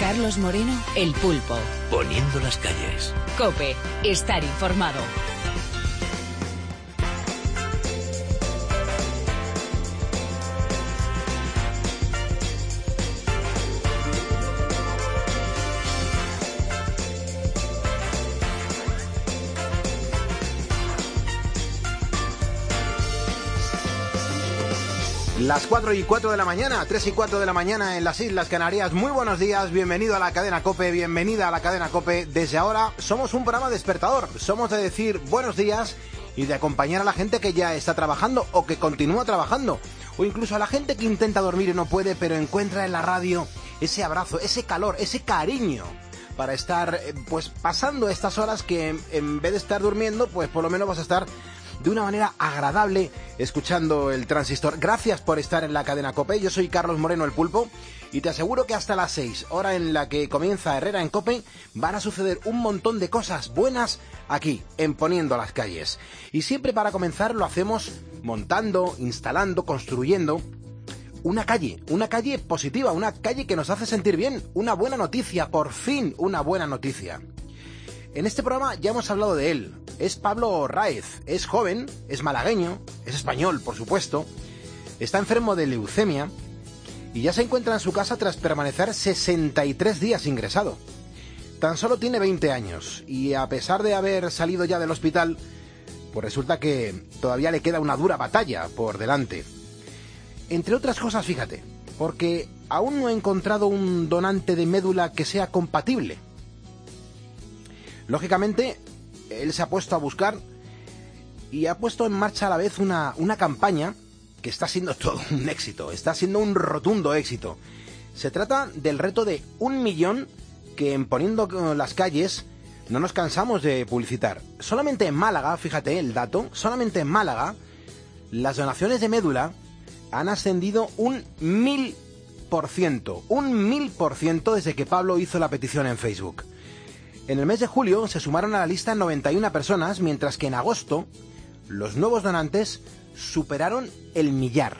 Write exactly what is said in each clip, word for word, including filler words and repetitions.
Carlos Moreno, El Pulpo. Poniendo las calles. COPE. Estar informado. Las cuatro y cuatro de la mañana, tres y cuatro de la mañana en las Islas Canarias. Muy buenos días, bienvenido a la cadena COPE, bienvenida a la cadena COPE. Desde ahora somos un programa despertador, somos de decir buenos días y de acompañar a la gente que ya está trabajando o que continúa trabajando. O incluso a la gente que intenta dormir y no puede, pero encuentra en la radio ese abrazo, ese calor, ese cariño para estar pues pasando estas horas que en vez de estar durmiendo, pues por lo menos vas a estar de una manera agradable escuchando el transistor. Gracias por estar en la cadena COPE. Yo soy Carlos Moreno, El Pulpo, y te aseguro que hasta las seis, hora en la que comienza Herrera en COPE, van a suceder un montón de cosas buenas aquí, en Poniendo las Calles. Y siempre para comenzar lo hacemos montando, instalando, construyendo una calle, una calle positiva, una calle que nos hace sentir bien, una buena noticia, por fin una buena noticia. En este programa ya hemos hablado de él. Es Pablo Raez, es joven, es malagueño, es español, por supuesto, está enfermo de leucemia y ya se encuentra en su casa tras permanecer sesenta y tres días ingresado. Tan solo tiene veinte años y a pesar de haber salido ya del hospital, pues resulta que todavía le queda una dura batalla por delante. Entre otras cosas, fíjate, porque aún no he encontrado un donante de médula que sea compatible. Lógicamente, él se ha puesto a buscar y ha puesto en marcha a la vez una, una campaña que está siendo todo un éxito, está siendo un rotundo éxito. Se trata del reto de un millón que en Poniendo las Calles no nos cansamos de publicitar. Solamente en Málaga, fíjate el dato, solamente en Málaga las donaciones de médula han ascendido un mil por ciento, un mil por ciento desde que Pablo hizo la petición en Facebook. En el mes de julio se sumaron a la lista noventa y una personas, mientras que en agosto los nuevos donantes superaron el millar.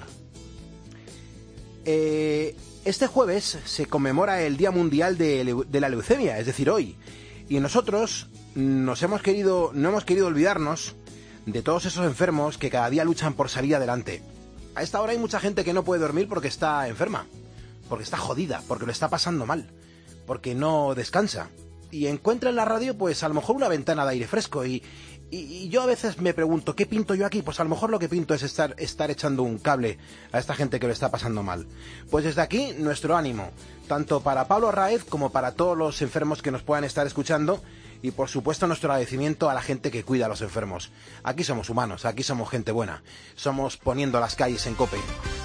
Eh, este jueves se conmemora el Día Mundial de, de la Leucemia, es decir, hoy. Y nosotros nos hemos querido, no hemos querido olvidarnos de todos esos enfermos que cada día luchan por salir adelante. A esta hora hay mucha gente que no puede dormir porque está enferma, porque está jodida, porque lo está pasando mal, porque no descansa. Y encuentra en la radio, pues a lo mejor una ventana de aire fresco y, y, y yo a veces me pregunto, ¿qué pinto yo aquí? Pues a lo mejor lo que pinto es estar, estar echando un cable a esta gente que lo está pasando mal. Pues desde aquí, nuestro ánimo, tanto para Pablo Raez como para todos los enfermos que nos puedan estar escuchando y por supuesto nuestro agradecimiento a la gente que cuida a los enfermos. Aquí somos humanos, aquí somos gente buena, somos Poniendo las Calles en COPE.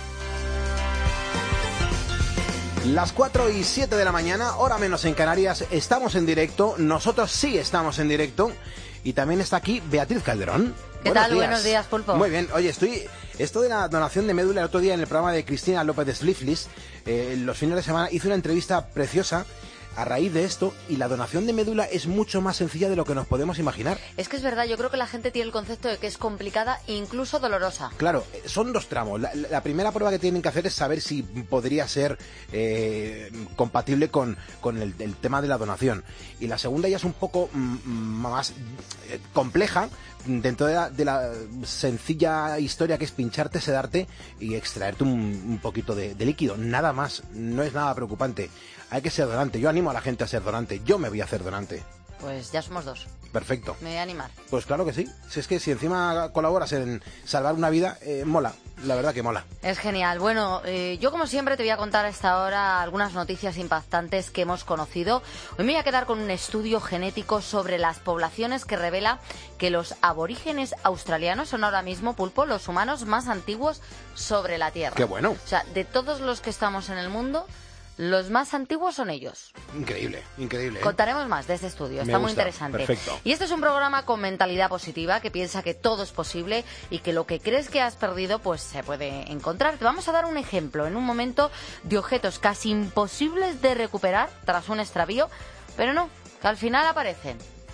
Las cuatro y siete de la mañana, hora menos en Canarias, estamos en directo, nosotros sí estamos en directo y también está aquí Beatriz Calderón. ¿Qué Buenos tal? días. Buenos días, Pulpo. Muy bien, oye, estoy... Esto de la donación de médula, el otro día en el programa de Cristina López de Sliflis, eh, los fines de semana, hice una entrevista preciosa a raíz de esto y la donación de médula es mucho más sencilla de lo que nos podemos imaginar. Es que es verdad, yo creo que la gente tiene el concepto de que es complicada e incluso dolorosa. Claro, son dos tramos. La, la primera prueba que tienen que hacer es saber si podría ser eh, compatible con, con el, el tema de la donación. Y la segunda ya es un poco mm, más eh, compleja, dentro de la, de la sencilla historia que es pincharte, sedarte y extraerte un, un poquito de, de líquido. Nada más, no es nada preocupante. Hay que ser donante. Yo animo a la gente a ser donante. Yo me voy a hacer donante. Pues ya somos dos. Perfecto. Me voy a animar. Pues claro que sí. Si es que si encima colaboras en salvar una vida, eh, mola. La verdad que mola. Es genial. Bueno, eh, yo como siempre te voy a contar a esta hora algunas noticias impactantes que hemos conocido. Hoy me voy a quedar con un estudio genético sobre las poblaciones que revela que los aborígenes australianos son ahora mismo, Pulpo, los humanos más antiguos sobre la Tierra. ¡Qué bueno! O sea, de todos los que estamos en el mundo, los más antiguos son ellos. Increíble, increíble. ¿eh? Contaremos más de este estudio, Me está muy gusta. interesante. Perfecto. Y este es un programa con mentalidad positiva, que piensa que todo es posible y que lo que crees que has perdido, pues se puede encontrar. Te vamos a dar un ejemplo en un momento de objetos casi imposibles de recuperar tras un extravío, pero no, que al final aparecen.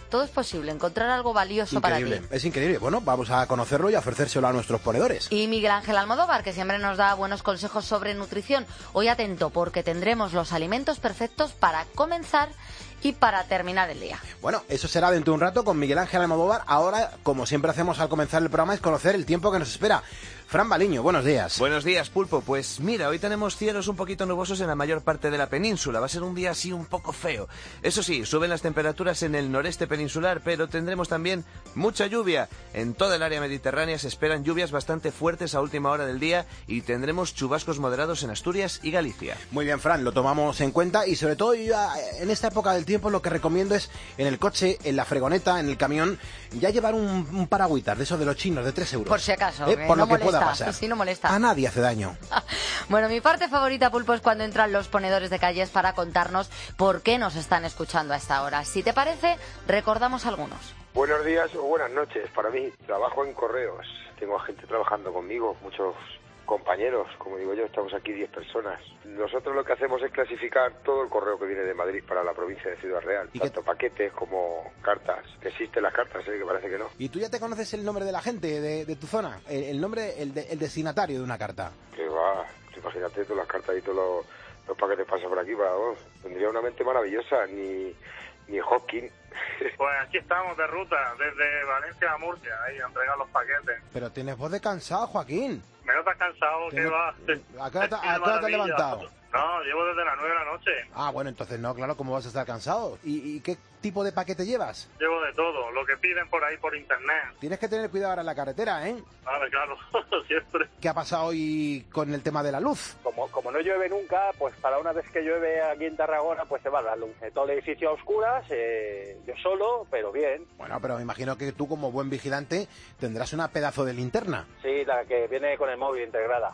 todo es posible, encontrar algo valioso Increíble, para ti. es increíble. Bueno, vamos a conocerlo y a ofrecérselo a nuestros ponedores. Y Miguel Ángel Almodóvar, que siempre nos da buenos consejos sobre nutrición. Hoy atento, porque tendremos los alimentos perfectos para comenzar y para terminar el día. Bueno, eso será dentro de un rato con Miguel Ángel Almodóvar. Ahora, como siempre hacemos al comenzar el programa, es conocer el tiempo que nos espera. Fran Baliño, buenos días. Buenos días, Pulpo. Pues mira, hoy tenemos cielos un poquito nubosos en la mayor parte de la península. Va a ser un día así un poco feo. Eso sí, suben las temperaturas en el noreste peninsular, pero tendremos también mucha lluvia. En toda el área mediterránea se esperan lluvias bastante fuertes a última hora del día y tendremos chubascos moderados en Asturias y Galicia. Muy bien, Fran, lo tomamos en cuenta y sobre todo yo ya, en esta época del tiempo lo que recomiendo es en el coche, en la fregoneta, en el camión, ya llevar un, un paragüitas de esos de los chinos de tres euros. Por si acaso, ¿Eh? que Por no lo que molesta, pueda pasar. Sí, no molesta. A nadie hace daño. Bueno, mi parte favorita, Pulpo, es cuando entran los ponedores de calles para contarnos por qué nos están escuchando a esta hora. Si te parece, recordamos algunos. Buenos días o buenas noches. Para mí, trabajo en correos. Tengo a gente trabajando conmigo, muchos compañeros, como digo yo, estamos aquí diez personas. Nosotros lo que hacemos es clasificar todo el correo que viene de Madrid para la provincia de Ciudad Real, ¿Y tanto qué? Paquetes como cartas. Existen las cartas, ¿eh? Que parece que no. ¿Y tú ya te conoces el nombre de la gente de, de tu zona? El, el nombre, el, de, el destinatario de una carta. Que va, imagínate todas las cartas y todos los, los paquetes pasan por aquí, para vos. Tendría una mente maravillosa, ni, ni Hawking. Pues aquí estamos de ruta, desde Valencia a Murcia, ahí a entregar los paquetes. Pero tienes voz de cansado, Joaquín. Me notas cansado, ¿qué Tienes- va? ¿A qué hora te- a Qué qué hora te has maravilla. levantado? No, llevo desde las nueve de la noche. Ah, bueno, entonces no, claro, ¿cómo vas a estar cansado? ¿Y, y qué tipo de paquete llevas? Llevo de todo, lo que piden por ahí por internet. Tienes que tener cuidado ahora en la carretera, ¿eh? Vale, claro, siempre. ¿Qué ha pasado hoy con el tema de la luz? Como, como no llueve nunca, pues para una vez que llueve aquí en Tarragona, pues se va la luz. Eh, Todo el edificio a oscuras, eh, yo solo, pero bien. Bueno, pero me imagino que tú como buen vigilante tendrás una pedazo de linterna. Sí, la que viene con el móvil integrada.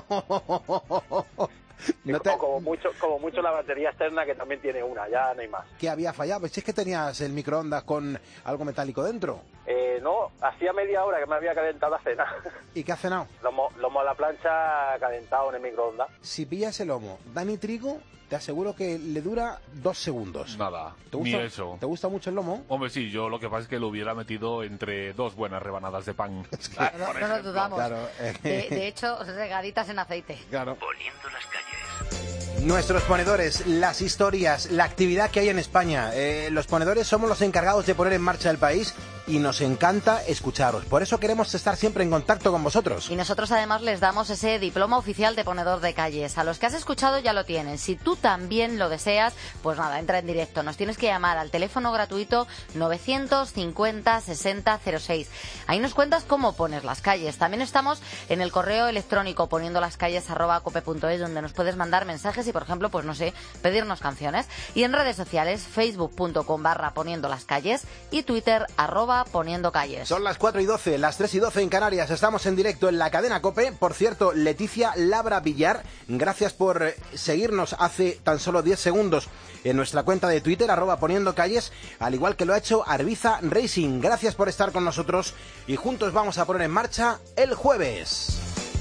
No te- O como mucho, como mucho la batería externa, que también tiene una, ya no hay más. ¿Qué había fallado? Si es que tenías el microondas con algo metálico dentro. Eh, no, hacía media hora que me había calentado la cena. ¿Y qué has cenado? Lomo, lomo a la plancha calentado en el microondas. Si pillas el lomo, Dani Trigo, te aseguro que le dura dos segundos. Nada, ¿Te ni gusta, eso. ¿Te gusta mucho el lomo? Hombre, sí, yo lo que pasa es que lo hubiera metido entre dos buenas rebanadas de pan. No, no nos ejemplo. dudamos. Claro, eh. De, de hecho, regaditas en aceite. Claro. Poniendo las calles. Nuestros ponedores, las historias, la actividad que hay en España. Eh, los ponedores somos los encargados de poner en marcha el país y nos encanta escucharos. Por eso queremos estar siempre en contacto con vosotros. Y nosotros además les damos ese diploma oficial de ponedor de calles. A los que has escuchado ya lo tienen. Si tú también lo deseas, pues nada, entra en directo. Nos tienes que llamar al teléfono gratuito novecientos cincuenta sesenta cero seis. Ahí nos cuentas cómo pones las calles. También estamos en el correo electrónico poniendo las calles arroba cope punto es, donde nos puedes mandar mensajes y, por ejemplo, pues no sé, pedirnos canciones. Y en redes sociales, facebook punto com barra poniendo las calles y Twitter arroba poniendo calles. Son las cuatro y doce, las tres y doce en Canarias. Estamos en directo en la cadena COPE. Por cierto, Leticia Labra Villar, gracias por eh, seguirnos hace tan solo diez segundos en nuestra cuenta de Twitter, arroba poniendo calles, al igual que lo ha hecho Arbiza Racing. Gracias por estar con nosotros y juntos vamos a poner en marcha el jueves.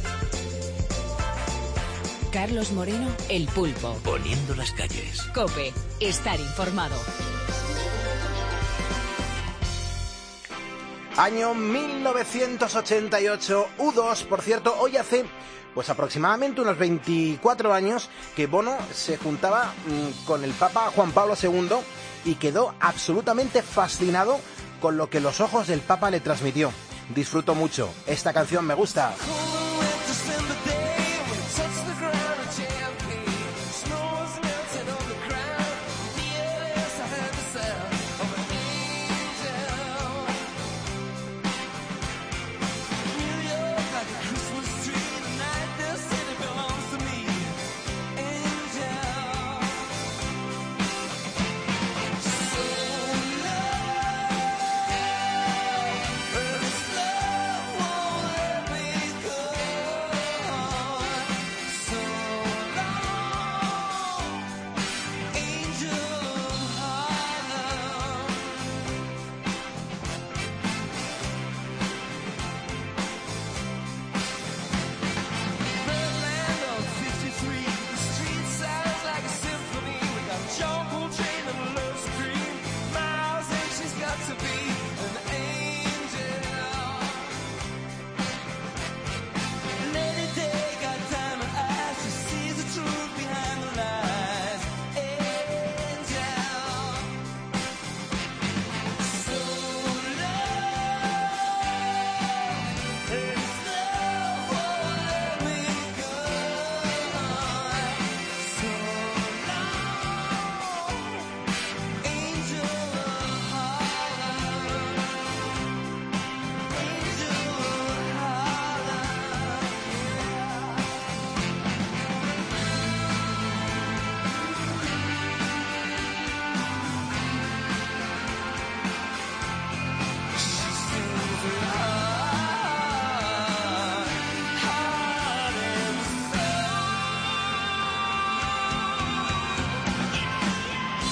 Carlos Moreno, El Pulpo. Poniendo las calles. COPE. Estar informado. Año mil novecientos ochenta y ocho, U dos, por cierto, hoy hace pues aproximadamente unos veinticuatro años que Bono se juntaba mmm, con el Papa Juan Pablo segundo y quedó absolutamente fascinado con lo que los ojos del Papa le transmitió. Disfruto mucho, esta canción me gusta.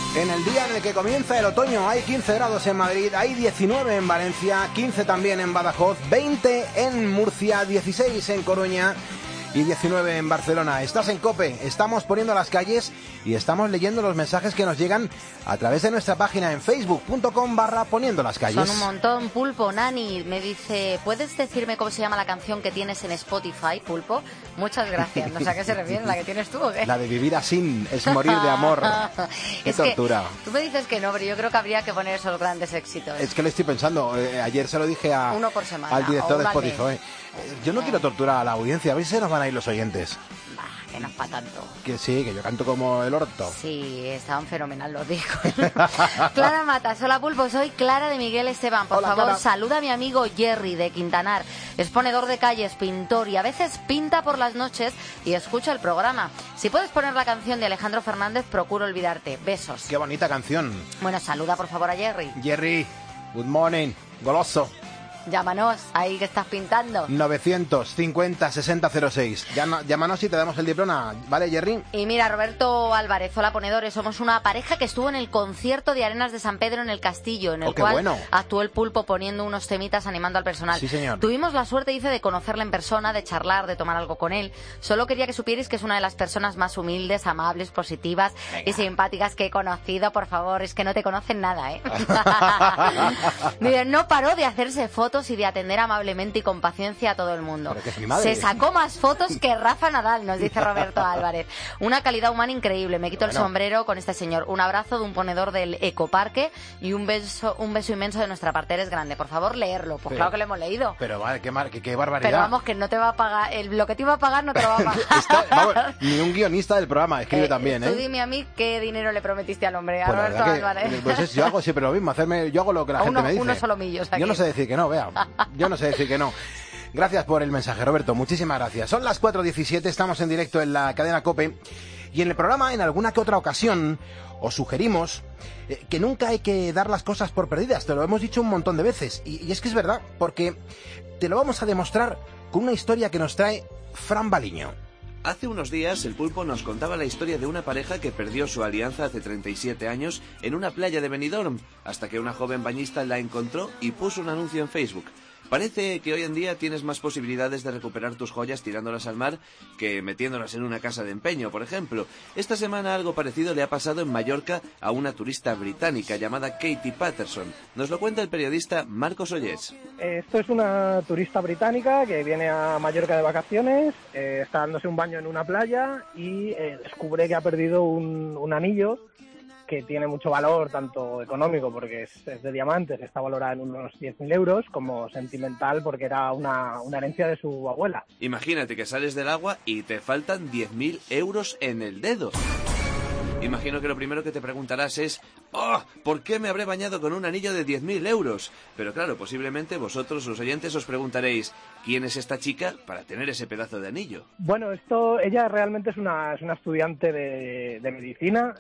En el día en el que comienza el otoño hay quince grados en Madrid, hay diecinueve en Valencia, quince también en Badajoz, veinte en Murcia, dieciséis en Coruña y diecinueve en Barcelona. Estás en COPE, estamos poniendo las calles y estamos leyendo los mensajes que nos llegan a través de nuestra página en facebook punto com barra poniendo las calles. Son un montón. Pulpo, Nani, me dice, ¿puedes decirme cómo se llama la canción que tienes en Spotify, Pulpo? Muchas gracias. No sé a qué se refiere, ¿la que tienes tú o qué? La de vivir así es morir de amor. Qué es tortura. Que, tú me dices que no, pero yo creo que habría que poner esos grandes éxitos. Es que lo estoy pensando. Eh, ayer se lo dije a, Uno por semana, al director de Spotify. Mes. Yo no quiero torturar a la audiencia, a ver si se nos van a ir los oyentes. Bah, que no es para tanto. Que sí, que yo canto como el orto. Sí, estaban fenomenal los discos. Clara Matas, hola Pulpo, soy Clara de Miguel Esteban. Por Hola, favor, Clara. saluda a mi amigo Jerry de Quintanar. Es ponedor de calles, pintor y a veces pinta por las noches y escucha el programa. Si puedes poner la canción de Alejandro Fernández, procuro olvidarte. Besos. Qué bonita canción. Bueno, saluda por favor a Jerry. Jerry, good morning, goloso. Llámanos, ahí que estás pintando. novecientos cincuenta sesenta cero seis. Llama, llámanos y te damos el diploma, ¿vale, Jerry? Y mira, Roberto Álvarez, hola ponedores, somos una pareja que estuvo en el concierto de Arenas de San Pedro en el Castillo, en el Oh, qué cual bueno. actuó el Pulpo poniendo unos temitas animando al personal. Sí, señor. Tuvimos la suerte, dice, de conocerle en persona, de charlar, de tomar algo con él. Solo quería que supierais que es una de las personas más humildes, amables, positivas y simpáticas que he conocido. Por favor, es que no te conocen nada, ¿eh? Mira, no paró de hacerse fotos y de atender amablemente y con paciencia a todo el mundo. Pero que es mi madre. Se sacó más fotos que Rafa Nadal, nos dice Roberto Álvarez. Una calidad humana increíble. Me quito Bueno. el sombrero con este señor. Un abrazo de un ponedor del Ecoparque y un beso, un beso inmenso de nuestra parte. Eres grande. Por favor, leerlo. Pues Pero- claro que lo hemos leído. Pero vale, qué, mar, qué, qué barbaridad. Pero vamos, que no te va a pagar. El, lo que te iba a pagar no te lo va a pagar. Está- vamos, ni un guionista del programa escribe Eh, también, Tú ¿eh? dime a mí qué dinero le prometiste al hombre, a Pues la Roberto verdad que, Álvarez. pues es- yo hago siempre lo mismo, hacerme, yo hago lo que la A gente uno- me dice. unos solomillos aquí. Yo no sé decir que no, vea. Yo no sé decir que no. Gracias por el mensaje, Roberto. Muchísimas gracias. Son las cuatro diecisiete, estamos en directo en la cadena COPE. Y en el programa, en alguna que otra ocasión, os sugerimos eh, que nunca hay que dar las cosas por perdidas. Te lo hemos dicho un montón de veces. Y, y es que es verdad, porque te lo vamos a demostrar con una historia que nos trae Fran Baliño. Hace unos días el Pulpo nos contaba la historia de una pareja que perdió su alianza hace treinta y siete años en una playa de Benidorm, hasta que una joven bañista la encontró y puso un anuncio en Facebook. Parece que hoy en día tienes más posibilidades de recuperar tus joyas tirándolas al mar que metiéndolas en una casa de empeño, por ejemplo. Esta semana algo parecido le ha pasado en Mallorca a una turista británica llamada Katie Patterson. Nos lo cuenta el periodista Marcos Ollés. Esto es una turista británica que viene a Mallorca de vacaciones, eh, está dándose un baño en una playa y eh, descubre que ha perdido un, un anillo que tiene mucho valor, tanto económico porque es, es de diamantes, está valorada en unos diez mil euros, como sentimental porque era una, una herencia de su abuela. Imagínate que sales del agua y te faltan diez mil euros en el dedo. Imagino que lo primero que te preguntarás es ¡oh! ¿Por qué me habré bañado con un anillo de diez mil euros? Pero claro, posiblemente vosotros, los oyentes, os preguntaréis ¿quién es esta chica para tener ese pedazo de anillo? Bueno, esto, ella realmente es una, es una estudiante de, de medicina.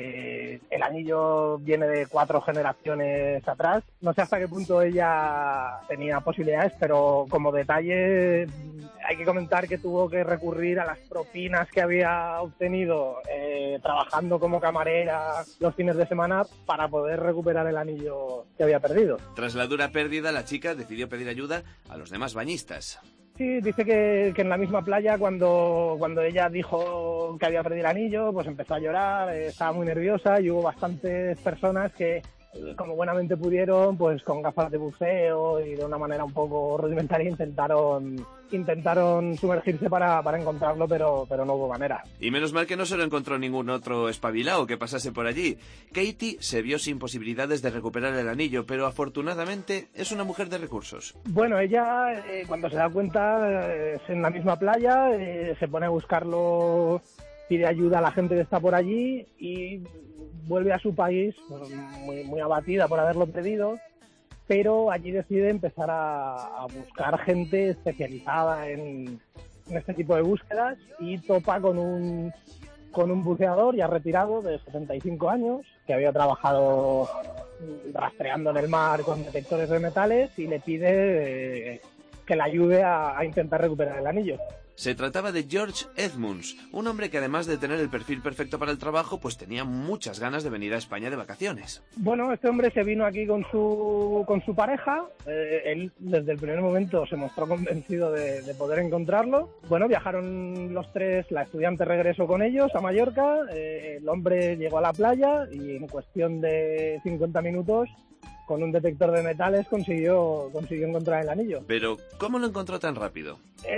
Eh, el anillo viene de cuatro generaciones atrás. No sé hasta qué punto ella tenía posibilidades, pero como detalle hay que comentar que tuvo que recurrir a las propinas que había obtenido eh, trabajando como camarera los fines de semana para poder recuperar el anillo que había perdido. Tras la dura pérdida, la chica decidió pedir ayuda a los demás bañistas. Sí, dice que, que en la misma playa cuando, cuando ella dijo que había perdido el anillo, pues empezó a llorar, eh, estaba muy nerviosa y hubo bastantes personas que, como buenamente pudieron, pues con gafas de buceo y de una manera un poco rudimentaria intentaron intentaron sumergirse para, para encontrarlo, pero, pero no hubo manera. Y menos mal que no se lo encontró ningún otro espabilado que pasase por allí. Katie se vio sin posibilidades de recuperar el anillo, pero afortunadamente es una mujer de recursos. Bueno, ella eh, cuando se da cuenta eh, es en la misma playa, eh, se pone a buscarlo, pide ayuda a la gente que está por allí y vuelve a su país pues, muy, muy abatida por haberlo perdido, pero allí decide empezar a, a buscar gente especializada en, en este tipo de búsquedas y topa con un, con un buceador ya retirado de setenta y cinco años que había trabajado rastreando en el mar con detectores de metales y le pide eh, que le ayude a, a intentar recuperar el anillo. Se trataba de George Edmunds, un hombre que además de tener el perfil perfecto para el trabajo, pues tenía muchas ganas de venir a España de vacaciones. Bueno, este hombre se vino aquí con su con su pareja. Eh, él desde el primer momento se mostró convencido de, de poder encontrarlo. Bueno, viajaron los tres, la estudiante regresó con ellos a Mallorca. Eh, el hombre llegó a la playa y en cuestión de cincuenta minutos, con un detector de metales, consiguió, consiguió encontrar el anillo. Pero, ¿cómo lo encontró tan rápido?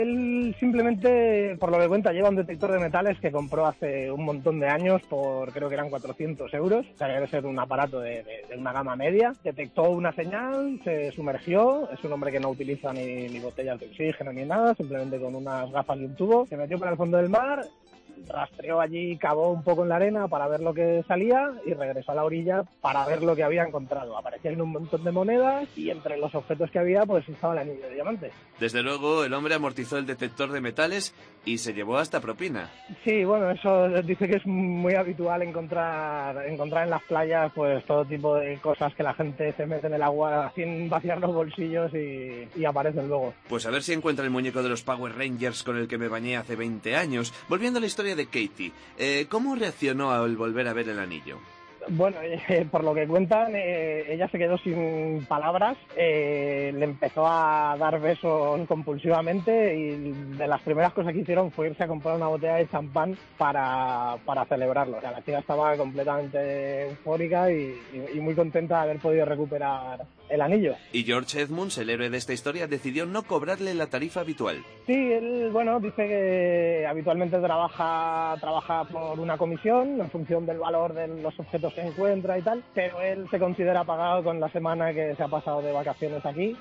Él simplemente, por lo que cuenta, lleva un detector de metales que compró hace un montón de años por, creo que eran cuatrocientos euros. O sea, debe ser un aparato de, de, de una gama media. Detectó una señal, se sumergió. Es un hombre que no utiliza ni, ni botellas de oxígeno ni nada, simplemente con unas gafas y un tubo. Se metió para el fondo del mar, rastreó allí, cavó un poco en la arena para ver lo que salía y regresó a la orilla para ver lo que había encontrado. Aparecían un montón de monedas y entre los objetos que había pues estaba el anillo de diamante. Desde luego el hombre amortizó el detector de metales y se llevó hasta propina. Sí, bueno, eso dice que es muy habitual encontrar encontrar en las playas pues todo tipo de cosas que la gente se mete en el agua sin vaciar los bolsillos y, y aparecen luego. Pues a ver si encuentra el muñeco de los Power Rangers con el que me bañé hace veinte años. Volviendo a la historia de Katie, eh, ¿cómo reaccionó al volver a ver el anillo? Bueno, eh, por lo que cuentan, eh, ella se quedó sin palabras, eh, le empezó a dar besos compulsivamente y de las primeras cosas que hicieron fue irse a comprar una botella de champán para, para celebrarlo. O sea, la chica estaba completamente eufórica y, y, y muy contenta de haber podido recuperar el anillo. Y George Edmunds, el héroe de esta historia, decidió no cobrarle la tarifa habitual. Sí, él, bueno, dice que habitualmente trabaja, trabaja por una comisión en función del valor de los objetos que encuentra y tal, pero él se considera pagado con la semana que se ha pasado de vacaciones aquí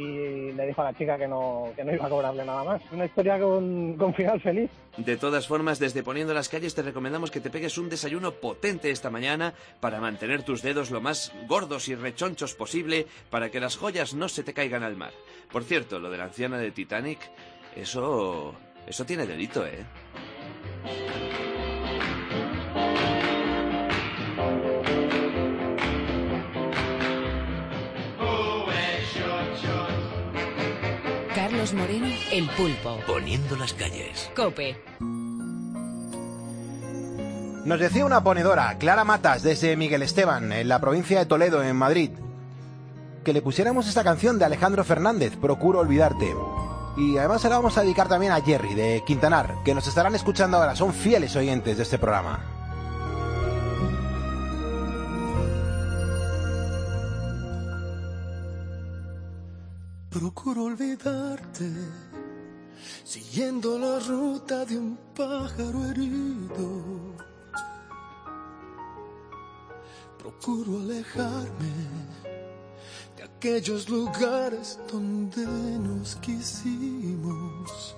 y le dijo a la chica que no, que no iba a cobrarle nada más. Una historia con, con final feliz. De todas formas, desde Poniendo las Calles te recomendamos que te pegues un desayuno potente esta mañana para mantener tus dedos lo más gordos y rechonchos posible para que las joyas no se te caigan al mar. Por cierto, lo de la anciana de Titanic, eso... eso tiene delito, ¿eh? Carlos Moreno, El Pulpo. Poniendo las Calles. COPE. Nos decía una ponedora, Clara Matas, desde Miguel Esteban, en la provincia de Toledo, en Madrid, que le pusiéramos esta canción de Alejandro Fernández, Procuro olvidarte. Y además se la vamos a dedicar también a Jerry, de Quintanar, que nos estarán escuchando ahora, son fieles oyentes de este programa. Procuro olvidarte, siguiendo la ruta de un pájaro herido. Procuro alejarme de aquellos lugares donde nos quisimos.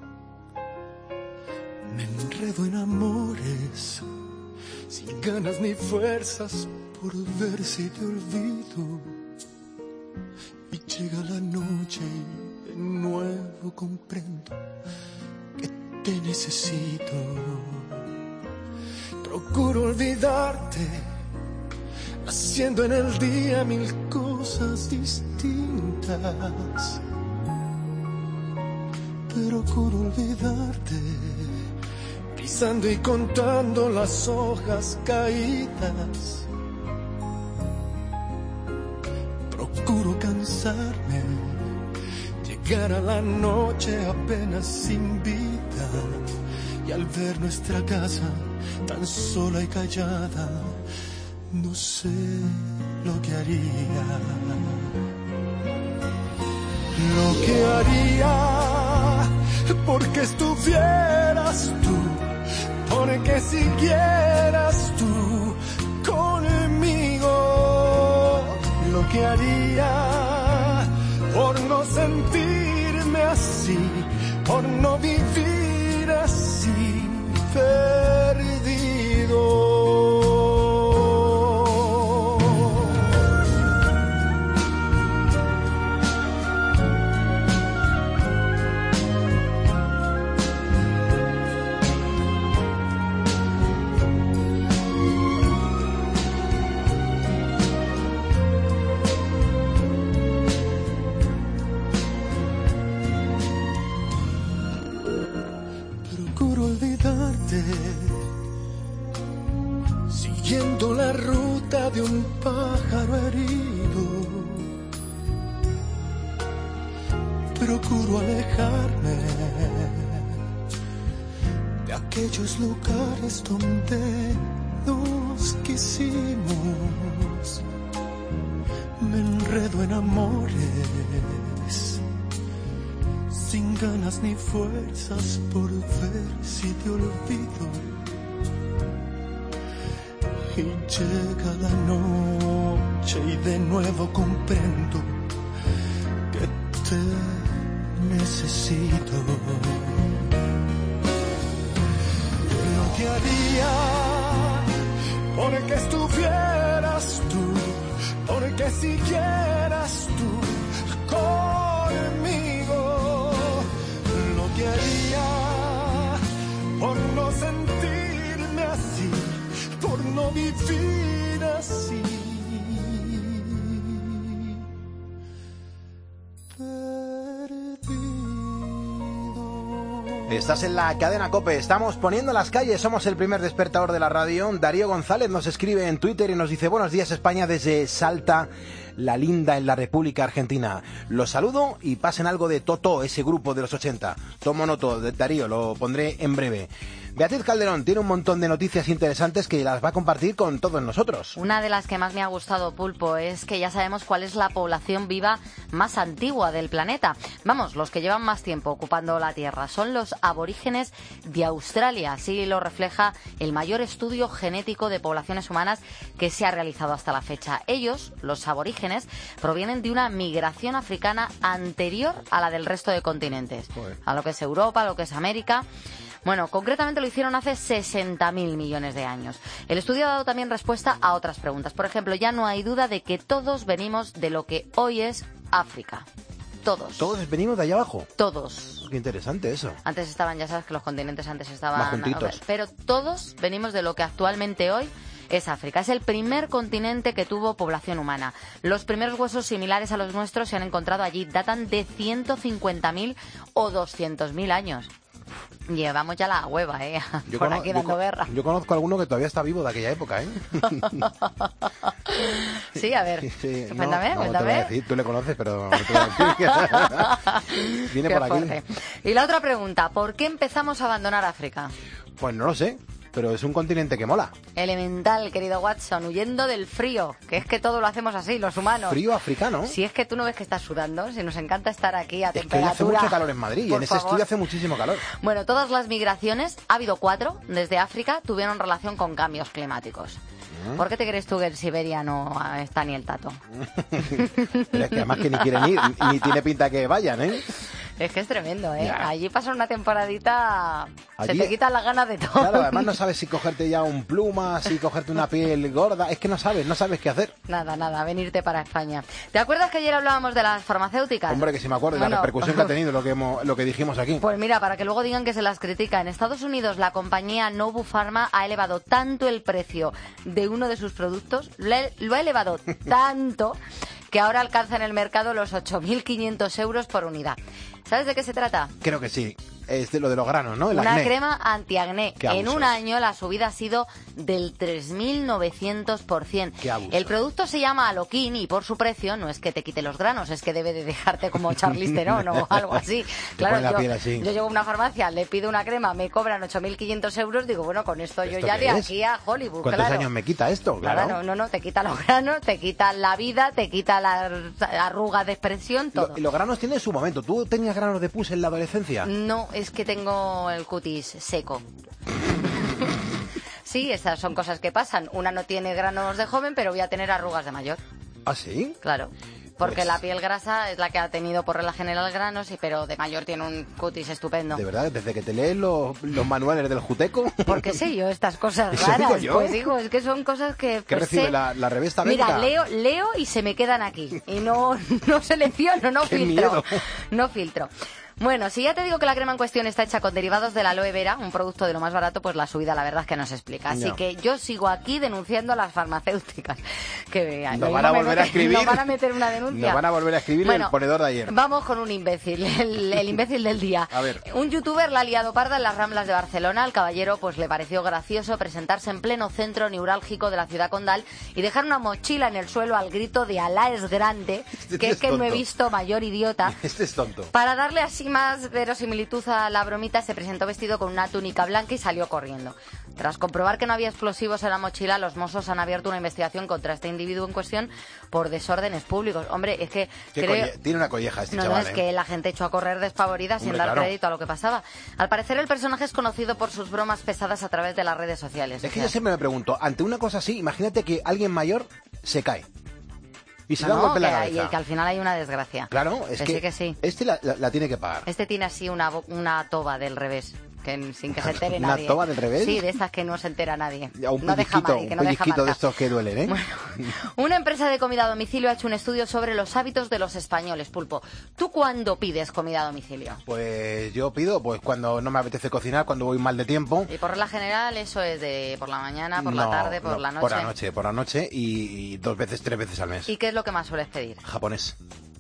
Me enredo en amores, sin ganas ni fuerzas por ver si te olvido. Y llega la noche y de nuevo comprendo que te necesito. Procuro olvidarte, haciendo en el día mil cosas distintas. Procuro olvidarte, pisando y contando las hojas caídas. Procuro cansarme, llegar a la noche apenas sin vida, y al ver nuestra casa tan sola y callada, no sé lo que haría. Lo que haría porque estuvieras tú, porque siguieras tú conmigo. Lo que haría por no sentirme así, por no vivir así, perdido. suerte de un pájaro herido. Procuro alejarme de aquellos lugares donde nos quisimos. Me enredo en amores sin ganas ni fuerzas por ver si te olvido. Y llega la noche y de nuevo comprendo que te necesito. No te haría porque estuvieras tú, porque siguieras tú conmigo. No te haría por no sentirme así, por no vivir así. Estás en la cadena COPE, estamos poniendo las calles, somos el primer despertador de la radio. Darío González nos escribe en Twitter y nos dice: buenos días España desde Salta, la linda en la República Argentina. Los saludo y pasen algo de Totó, ese grupo de los ochenta. Tomo noto, Darío, lo pondré en breve. Beatriz Calderón tiene un montón de noticias interesantes que las va a compartir con todos nosotros. Una de las que más me ha gustado, Pulpo, es que ya sabemos cuál es la población viva más antigua del planeta. Vamos, los que llevan más tiempo ocupando la Tierra. Son los aborígenes de Australia. Así lo refleja el mayor estudio genético de poblaciones humanas que se ha realizado hasta la fecha. Ellos, los aborígenes, provienen de una migración africana anterior a la del resto de continentes. Joder. A lo que es Europa, a lo que es América. Bueno, concretamente lo hicieron hace sesenta mil millones de años. El estudio ha dado también respuesta a otras preguntas. Por ejemplo, ya no hay duda de que todos venimos de lo que hoy es África. Todos. ¿Todos venimos de allá abajo? Todos. Qué interesante eso. Antes estaban, ya sabes que los continentes antes estaban... Más juntitos. Pero todos venimos de lo que actualmente hoy es África. Es el primer continente que tuvo población humana. Los primeros huesos similares a los nuestros se han encontrado allí. Datan de ciento cincuenta mil o doscientos mil años. Llevamos ya la hueva, ¿eh? Yo Por cono- aquí yo dando co- guerra. Yo conozco a alguno que todavía está vivo de aquella época, ¿eh? Sí, a ver. Sí, sí. No, Cuéntame, no, cuéntame. te voy a decir, tú le conoces, pero no te voy a decir. Viene Qué por aquí. fuerte. Y la otra pregunta, ¿por qué empezamos a abandonar África? Pues no lo sé, pero es un continente que mola. Elemental, querido Watson, huyendo del frío, que es que todo lo hacemos así, los humanos. Frío africano. Si es que tú no ves que estás sudando, si nos encanta estar aquí a Es que hoy temperatura. hace mucho calor en Madrid y Por en ese favor. estudio hace muchísimo calor. Bueno, todas las migraciones, ha habido cuatro, desde África, tuvieron relación con cambios climáticos. ¿Por qué te crees tú que en Siberia no está ni el tato? Pero es que además que ni quieren ir, ni tiene pinta que vayan, ¿eh? Es que es tremendo, ¿eh? Ya. Allí pasa una temporadita, Allí- se te quitan las ganas de todo. Claro, además no sabes si cogerte ya un pluma, si cogerte una piel gorda. Es que no sabes, no sabes qué hacer. Nada, nada, venirte para España. ¿Te acuerdas que ayer hablábamos de las farmacéuticas? Hombre, que si me acuerdo de la Bueno, repercusión que ha tenido lo que, hemos, lo que dijimos aquí. Pues mira, para que luego digan que se las critica, en Estados Unidos la compañía Novo Pharma ha elevado tanto el precio de uno de sus productos, lo ha, lo ha elevado tanto que ahora alcanza en el mercado los ocho mil quinientos euros por unidad. ¿Sabes de qué se trata? Creo que sí. Es de lo de los granos, ¿no? El Una acné. crema antiacné. Qué En abusos. un año la subida ha sido del tres mil novecientos por ciento. Qué abusos. El producto se llama Aloquin y por su precio no es que te quite los granos, es que debe de dejarte como Charlize Theron o algo así. Te Claro, pone la yo, piel así. yo llego a una farmacia, le pido una crema, me cobran ocho mil quinientos euros, digo, bueno, con esto yo ¿Esto ya qué de es? aquí a Hollywood, ¿Cuántos claro. años me quita esto? Claro, Claro. no, no, no, te quita los granos, te quita la vida, te quita las arrugas de expresión, todo. Lo- y los granos tienen su momento. ¿Tú tenías granos de pus en la adolescencia? No, es que tengo el cutis seco. Sí, esas son cosas que pasan. Una no tiene granos de joven, pero voy a tener arrugas de mayor. ¿Ah, sí? Claro. Porque Pues- la piel grasa es la que ha tenido por regla general granos, y pero de mayor tiene un cutis estupendo. De verdad, desde que te lees los, los manuales del Juteco. Porque sé yo estas cosas Eso raras. digo yo. Pues hijo, es que son cosas que... ¿Qué pues, recibe sé. la, la revista Mira, médica? leo, leo y se me quedan aquí. Y no, no selecciono, no Qué filtro. miedo. No filtro. Bueno, si ya te digo que la crema en cuestión está hecha con derivados de la aloe vera, un producto de lo más barato, pues la subida la verdad es que no se explica. Así Ya. que yo sigo aquí denunciando a las farmacéuticas, Que nos van a volver a escribir. Nos van a meter una denuncia. Nos van a volver a escribir bueno, el ponedor de ayer. Vamos con un imbécil, el, el imbécil del día. A ver. Un youtuber la ha liado parda en las Ramblas de Barcelona. Al caballero pues le pareció gracioso presentarse en pleno centro neurálgico de la ciudad condal y dejar una mochila en el suelo al grito de Alá es grande, este que es que tonto. no he visto mayor idiota. Este es tonto. Para darle así más verosimilitud a la bromita, se presentó vestido con una túnica blanca y salió corriendo. Tras comprobar que no había explosivos en la mochila, los Mossos han abierto una investigación contra este individuo en cuestión por desórdenes públicos. Hombre, es que creo... colle... Tiene una colleja este no, chaval. No, es ¿eh? que la gente echó a correr despavorida Hombre, sin dar claro. crédito a lo que pasaba. Al parecer el personaje es conocido por sus bromas pesadas a través de las redes sociales. Es o que sea... yo siempre me pregunto, ante una cosa así, imagínate que alguien mayor se cae. Y se no, da un golpe en la que, cabeza. Y que al final hay una desgracia. Claro, es que, que, sí que sí. este la, la, la tiene que pagar. Este tiene así una, una toba del revés. Que, sin que se entere ¿Una nadie. ¿Una toba del revés? Sí, de estas que no se entera nadie. Ya, un no deja mal, que no un deja de estos que duelen, ¿eh? Bueno, una empresa de comida a domicilio ha hecho un estudio sobre los hábitos de los españoles, Pulpo. ¿Tú cuándo pides comida a domicilio? Pues yo pido pues cuando no me apetece cocinar, cuando voy mal de tiempo. Y por regla general eso es de por la mañana, por no, la tarde, por no, la noche. Por la noche, por la noche y, y dos veces, tres veces al mes. ¿Y qué es lo que más sueles pedir? Japonés.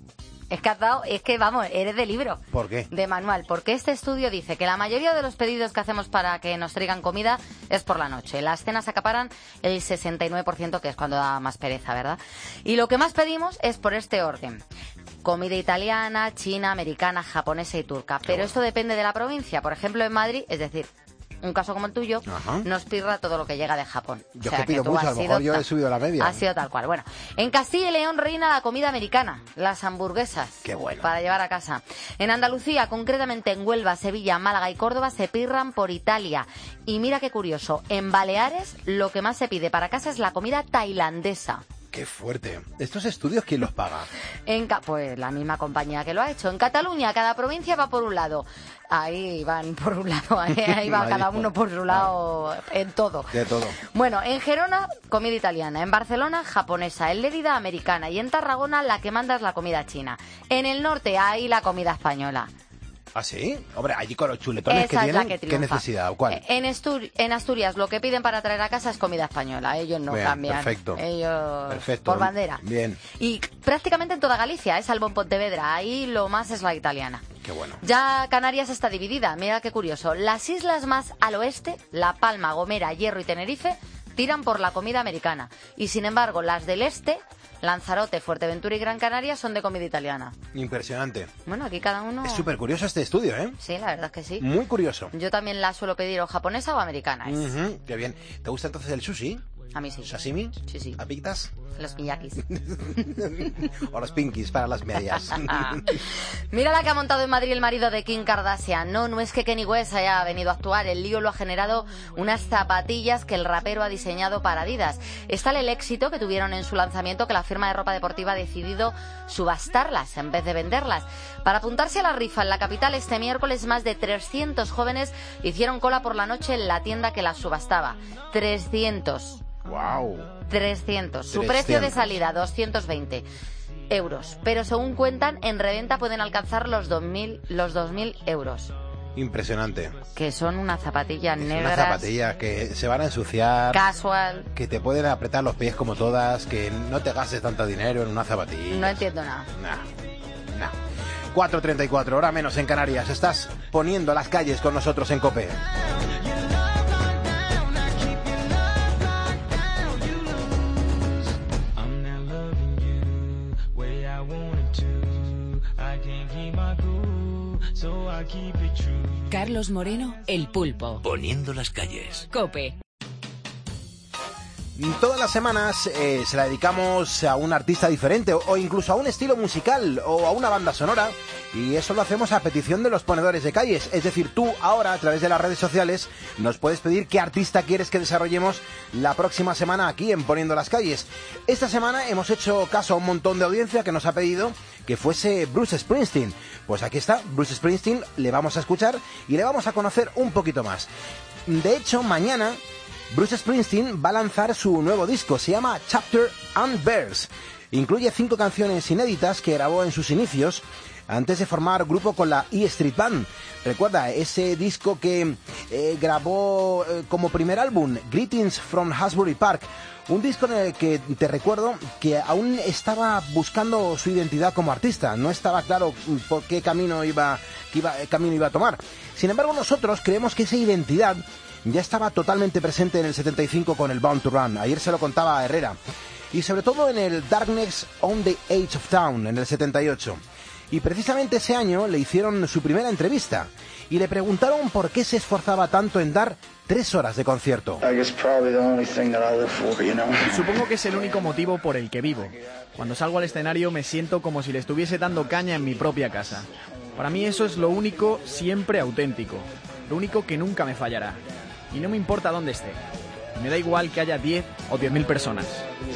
Es que has dado, es que vamos, eres de libro. ¿Por qué? De manual, porque este estudio dice que la mayoría de los pedidos que hacemos para que nos traigan comida es por la noche. Las cenas acaparan el sesenta y nueve por ciento, que es cuando da más pereza, ¿verdad? Y lo que más pedimos es por este orden. Comida italiana, china, americana, japonesa y turca. Pero bueno, esto depende de la provincia. Por ejemplo, en Madrid, es decir, un caso como el tuyo, Ajá. nos pirra todo lo que llega de Japón. Yo o sea, que pido que mucho, a lo mejor yo he subido la media. Ha sido tal cual. Bueno, en Castilla y León reina la comida americana, las hamburguesas. Qué bueno. Para llevar a casa. En Andalucía, concretamente en Huelva, Sevilla, Málaga y Córdoba, se pirran por Italia. Y mira qué curioso, en Baleares lo que más se pide para casa es la comida tailandesa. ¡Qué fuerte! ¿Estos estudios quién los paga? En Ca- pues la misma compañía que lo ha hecho. En Cataluña, cada provincia va por un lado. Ahí van por un lado, ahí, ahí va Ahí cada está. uno por su lado en todo. De todo. Bueno, en Gerona, comida italiana. En Barcelona, japonesa. En Lérida, americana. Y en Tarragona, la que manda es la comida china. En el norte, hay la comida española. ¿Ah, sí? Hombre, allí con los chuletones que Esa es tienen, la que ¿qué triunfa. necesidad? ¿Cuál? En, Estur- en Asturias lo que piden para traer a casa es comida española. Ellos no Bien, cambian. perfecto. Ellos Perfecto. por bandera. Bien. Y prácticamente en toda Galicia, ¿eh? Salvo en Pontevedra. Ahí lo más es la italiana. Qué bueno. Ya Canarias está dividida. Mira qué curioso. Las islas más al oeste, La Palma, Gomera, Hierro y Tenerife, tiran por la comida americana. Y sin embargo, las del este, Lanzarote, Fuerteventura y Gran Canaria, son de comida italiana. Impresionante. Bueno, aquí cada uno... Es súper curioso este estudio, ¿eh? Sí, la verdad es que sí. Muy curioso. Yo también la suelo pedir o japonesa o americana. Es. Ujú, qué bien. ¿Te gusta entonces el sushi? A mí sí. ¿Sashimi? Sí, sí. ¿A pictas? Los miyakis. O los pinkies para las medias. Mira la que ha montado en Madrid el marido de Kim Kardashian. No, no es que Kanye West haya venido a actuar. El lío lo ha generado unas zapatillas que el rapero ha diseñado para Adidas. Es tal el éxito que tuvieron en su lanzamiento que la firma de ropa deportiva ha decidido subastarlas en vez de venderlas. Para apuntarse a la rifa en la capital este miércoles, más de trescientos jóvenes hicieron cola por la noche en la tienda que las subastaba. trescientos. ¡Wow! trescientos. Su trescientos. precio de salida, doscientos veinte euros. Pero según cuentan, en reventa pueden alcanzar los dos mil, los dos mil euros. Impresionante. Que son unas zapatillas Es negras. una zapatilla que se van a ensuciar. Casual. Que te pueden apretar los pies como todas. Que no te gastes tanto dinero en una zapatilla. No entiendo nada. Nah, nah. cuatro treinta y cuatro, hora menos en Canarias. Estás poniendo las calles con nosotros en COPE. Carlos Moreno, El Pulpo. Poniendo las calles. COPE. Todas las semanas eh, se la dedicamos a un artista diferente o, o incluso a un estilo musical o a una banda sonora, y eso lo hacemos a petición de los ponedores de calles. Es decir, tú ahora a través de las redes sociales nos puedes pedir qué artista quieres que desarrollemos la próxima semana aquí en Poniendo las Calles. Esta semana hemos hecho caso a un montón de audiencia que nos ha pedido que fuese Bruce Springsteen. Pues aquí está, Bruce Springsteen, le vamos a escuchar y le vamos a conocer un poquito más. De hecho, mañana Bruce Springsteen va a lanzar su nuevo disco, se llama Chapter and Verse. Incluye cinco canciones inéditas que grabó en sus inicios. antes de formar grupo con la E Street Band. Recuerda ese disco que eh, grabó eh, como primer álbum, Greetings from Hasbury Park. Un disco en el que te recuerdo que aún estaba buscando su identidad como artista. No estaba claro por qué camino iba, qué iba, camino iba a tomar. Sin embargo, nosotros creemos que esa identidad ya estaba totalmente presente en el setenta y cinco con el Bound to Run. Ayer se lo contaba a Herrera. Y sobre todo en el Darkness on the Edge of Town, en el setenta y ocho. Y precisamente ese año le hicieron su primera entrevista. Y le preguntaron por qué se esforzaba tanto en dar tres horas de concierto. Supongo que es el único motivo por el que vivo. Cuando salgo al escenario me siento como si le estuviese dando caña en mi propia casa. Para mí eso es lo único siempre auténtico. Lo único que nunca me fallará. Y no me importa dónde esté. Me da igual que haya diez o diez mil personas.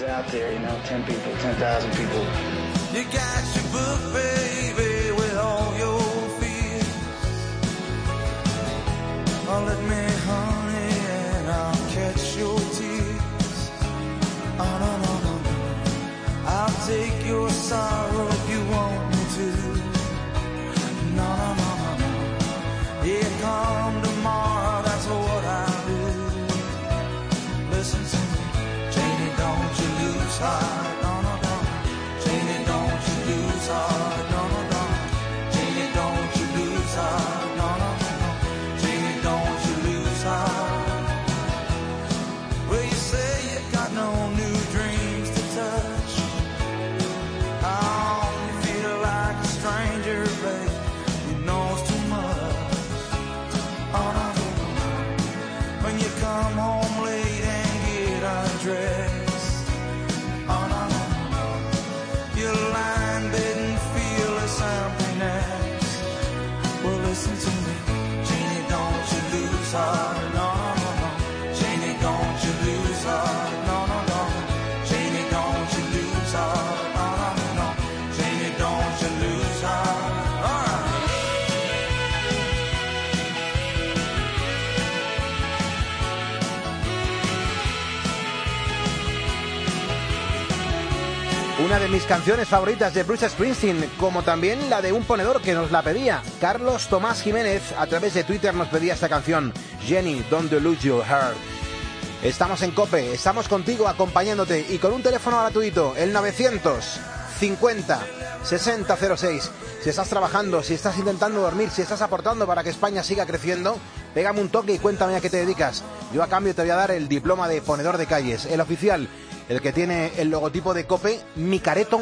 Una de mis canciones favoritas de Bruce Springsteen, como también la de un ponedor que nos la pedía. Carlos Tomás Jiménez, a través de Twitter, nos pedía esta canción, Jenny, Don't Lose Your Heart. Estamos en COPE, estamos contigo acompañándote y con un teléfono gratuito, el novecientos cincuenta sesenta cero seis. Si estás trabajando, si estás intentando dormir, si estás aportando para que España siga creciendo, pégame un toque y cuéntame a qué te dedicas. Yo a cambio te voy a dar el diploma de ponedor de calles, el oficial, el que tiene el logotipo de COPE, mi careto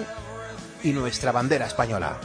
y nuestra bandera española.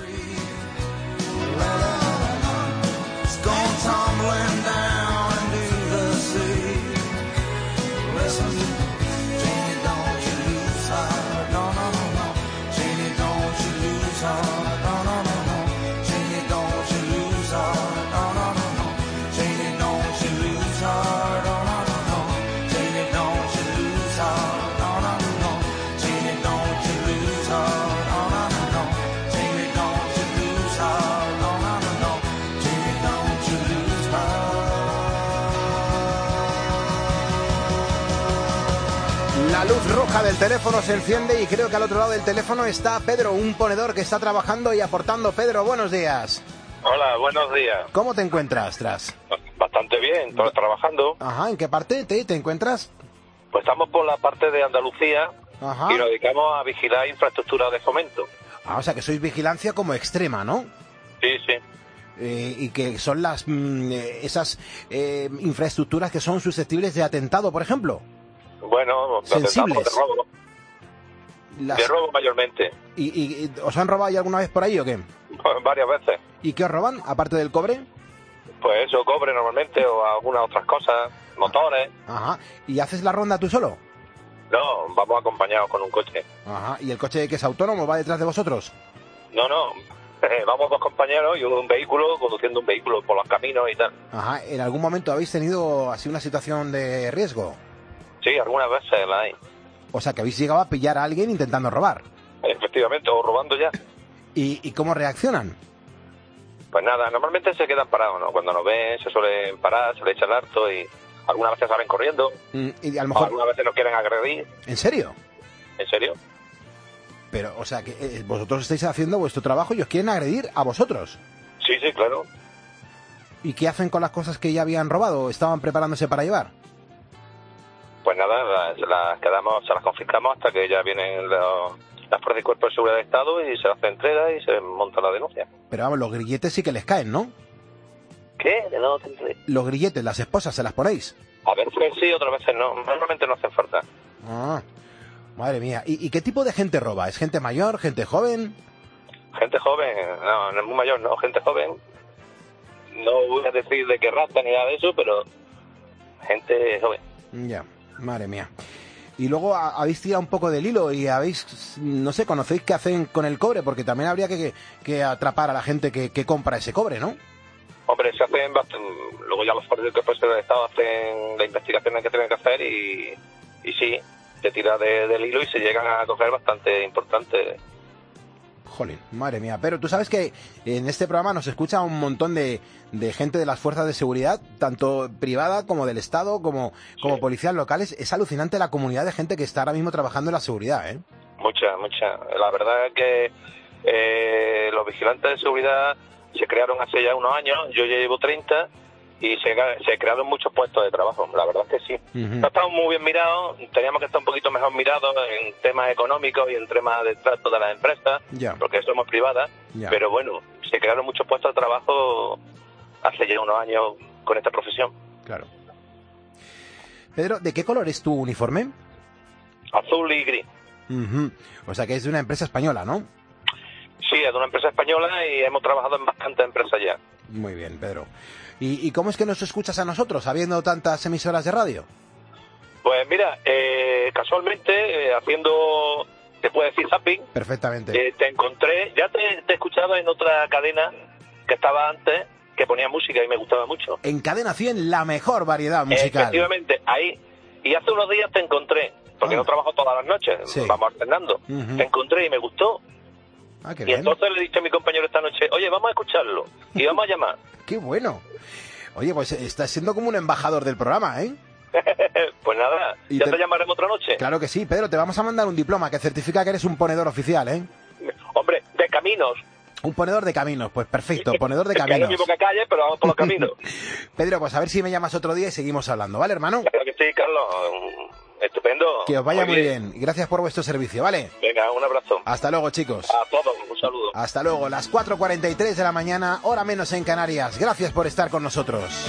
La luz roja del teléfono se enciende y creo que al otro lado del teléfono está Pedro, un ponedor que está trabajando y aportando. Pedro, buenos días. Hola, buenos días. ¿Cómo te encuentras, Tras? Bastante bien, todo trabajando. Ajá, ¿en qué parte te, te encuentras? Pues estamos por la parte de Andalucía. Ajá. Y nos dedicamos a vigilar infraestructura de fomento. Ah, o sea que sois vigilancia como extrema, ¿no? Sí, sí. Eh, y que son las mm, esas eh, infraestructuras que son susceptibles de atentado, por ejemplo. Bueno, sensibles. De robo. Las... De robo mayormente. ¿Y, y, y os han robado ya alguna vez por ahí o qué? Varias veces. ¿Y qué os roban, aparte del cobre? Pues eso, cobre normalmente o algunas otras cosas, motores. Ajá. ¿Y haces la ronda tú solo? No, vamos acompañados con un coche. Ajá. ¿Y el coche que es autónomo va detrás de vosotros? No, no. Vamos dos compañeros y un vehículo, conduciendo un vehículo por los caminos y tal. Ajá. ¿En algún momento habéis tenido así una situación de riesgo? Sí, algunas veces la hay. O sea, que habéis llegado a pillar a alguien intentando robar. Efectivamente, o robando ya. ¿Y, y cómo reaccionan? Pues nada, normalmente se quedan parados, ¿no? Cuando nos ven se suelen parar, se les echa el harto y algunas veces salen corriendo. Mm, y a lo mejor... Algunas veces nos quieren agredir. ¿En serio? ¿En serio? Pero, o sea, que eh, vosotros estáis haciendo vuestro trabajo y os quieren agredir a vosotros. Sí, sí, claro. ¿Y qué hacen con las cosas que ya habían robado o estaban preparándose para llevar? Pues nada, las, las quedamos, se las confiscamos hasta que ya vienen los, las fuerzas y cuerpos de seguridad del Estado y se las entrega y se monta la denuncia. Pero vamos, los grilletes sí que les caen, ¿no? ¿Qué? ¿De dónde te enteré? Los grilletes, las esposas, ¿se las ponéis? A veces sí, otras veces no. Normalmente no hacen falta. Ah, madre mía. ¿Y, ¿Y qué tipo de gente roba? ¿Es gente mayor, gente joven? Gente joven, no, no es muy mayor, no, gente joven. No voy a decir de qué raza ni nada de eso, pero gente joven. Ya, madre mía. Y luego a, habéis tirado un poco del hilo y habéis, no sé, conocéis qué hacen con el cobre, porque también habría que, que, que atrapar a la gente que, que compra ese cobre, ¿no? Hombre, se hacen bastante, luego ya los fuerzas que del Estado hacen la investigación que tienen que hacer y, y sí, se tira de, del hilo y se llegan a coger bastante importante. Jolín, madre mía. Pero tú sabes que en este programa nos escucha un montón de, de gente de las fuerzas de seguridad, tanto privada como del Estado, como, como sí. policías locales. Es alucinante la comunidad de gente que está ahora mismo trabajando en la seguridad, ¿eh? Mucha, mucha. La verdad es que eh, los vigilantes de seguridad se crearon hace ya unos años, yo ya llevo treinta, y se, se crearon muchos puestos de trabajo, la verdad es que sí. Uh-huh. No estamos muy bien mirados, teníamos que estar un poquito mejor mirados en temas económicos y en temas de trato de las empresas, yeah. porque somos privadas, yeah. pero bueno, se crearon muchos puestos de trabajo hace ya unos años con esta profesión. Claro. Pedro, ¿de qué color es tu uniforme? Azul y gris. Uh-huh. O sea que es de una empresa española, ¿no? Sí, es de una empresa española y hemos trabajado en bastantes empresas ya. Muy bien, Pedro. ¿Y, ¿Y cómo es que nos escuchas a nosotros, habiendo tantas emisoras de radio? Pues mira, eh, casualmente, eh, haciendo, te puedo decir zapping. Perfectamente. Eh, te encontré, ya te, te he escuchado en otra cadena que estaba antes, que ponía música y me gustaba mucho. En Cadena cien, la mejor variedad musical. Efectivamente, ahí. Y hace unos días te encontré, porque ah. no trabajo todas las noches, sí. vamos alternando. Uh-huh. Te encontré y me gustó. Ah, qué y bien. Entonces le he dicho a mi compañero esta noche, oye, vamos a escucharlo y vamos a llamar. ¡Qué bueno! Oye, pues estás siendo como un embajador del programa, ¿eh? Pues nada, ¿ya te... te llamaremos otra noche? Claro que sí, Pedro, te vamos a mandar un diploma que certifica que eres un ponedor oficial, ¿eh? Hombre, de caminos. Un ponedor de caminos, pues perfecto, ponedor de es caminos. Que es lo mismo que calle, pero vamos por los caminos. Pedro, pues a ver si me llamas otro día y seguimos hablando, ¿vale, hermano? Claro que sí, Carlos. Estupendo. Que os vaya muy, muy bien. bien. Gracias por vuestro servicio, ¿vale? Venga, un abrazo. Hasta luego, chicos. A todos, un saludo. Hasta luego, las cuatro cuarenta y tres de la mañana, hora menos en Canarias. Gracias por estar con nosotros.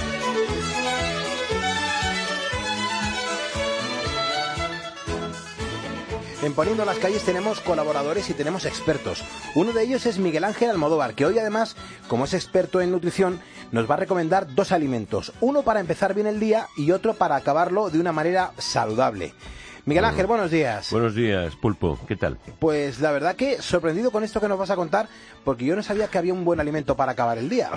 En Poniendo las Calles tenemos colaboradores y tenemos expertos. Uno de ellos es Miguel Ángel Almodóvar, que hoy además, como es experto en nutrición, nos va a recomendar dos alimentos. Uno para empezar bien el día y otro para acabarlo de una manera saludable. Miguel Ángel, buenos días. Buenos días, Pulpo. ¿Qué tal? Pues la verdad que sorprendido con esto que nos vas a contar, porque yo no sabía que había un buen alimento para acabar el día.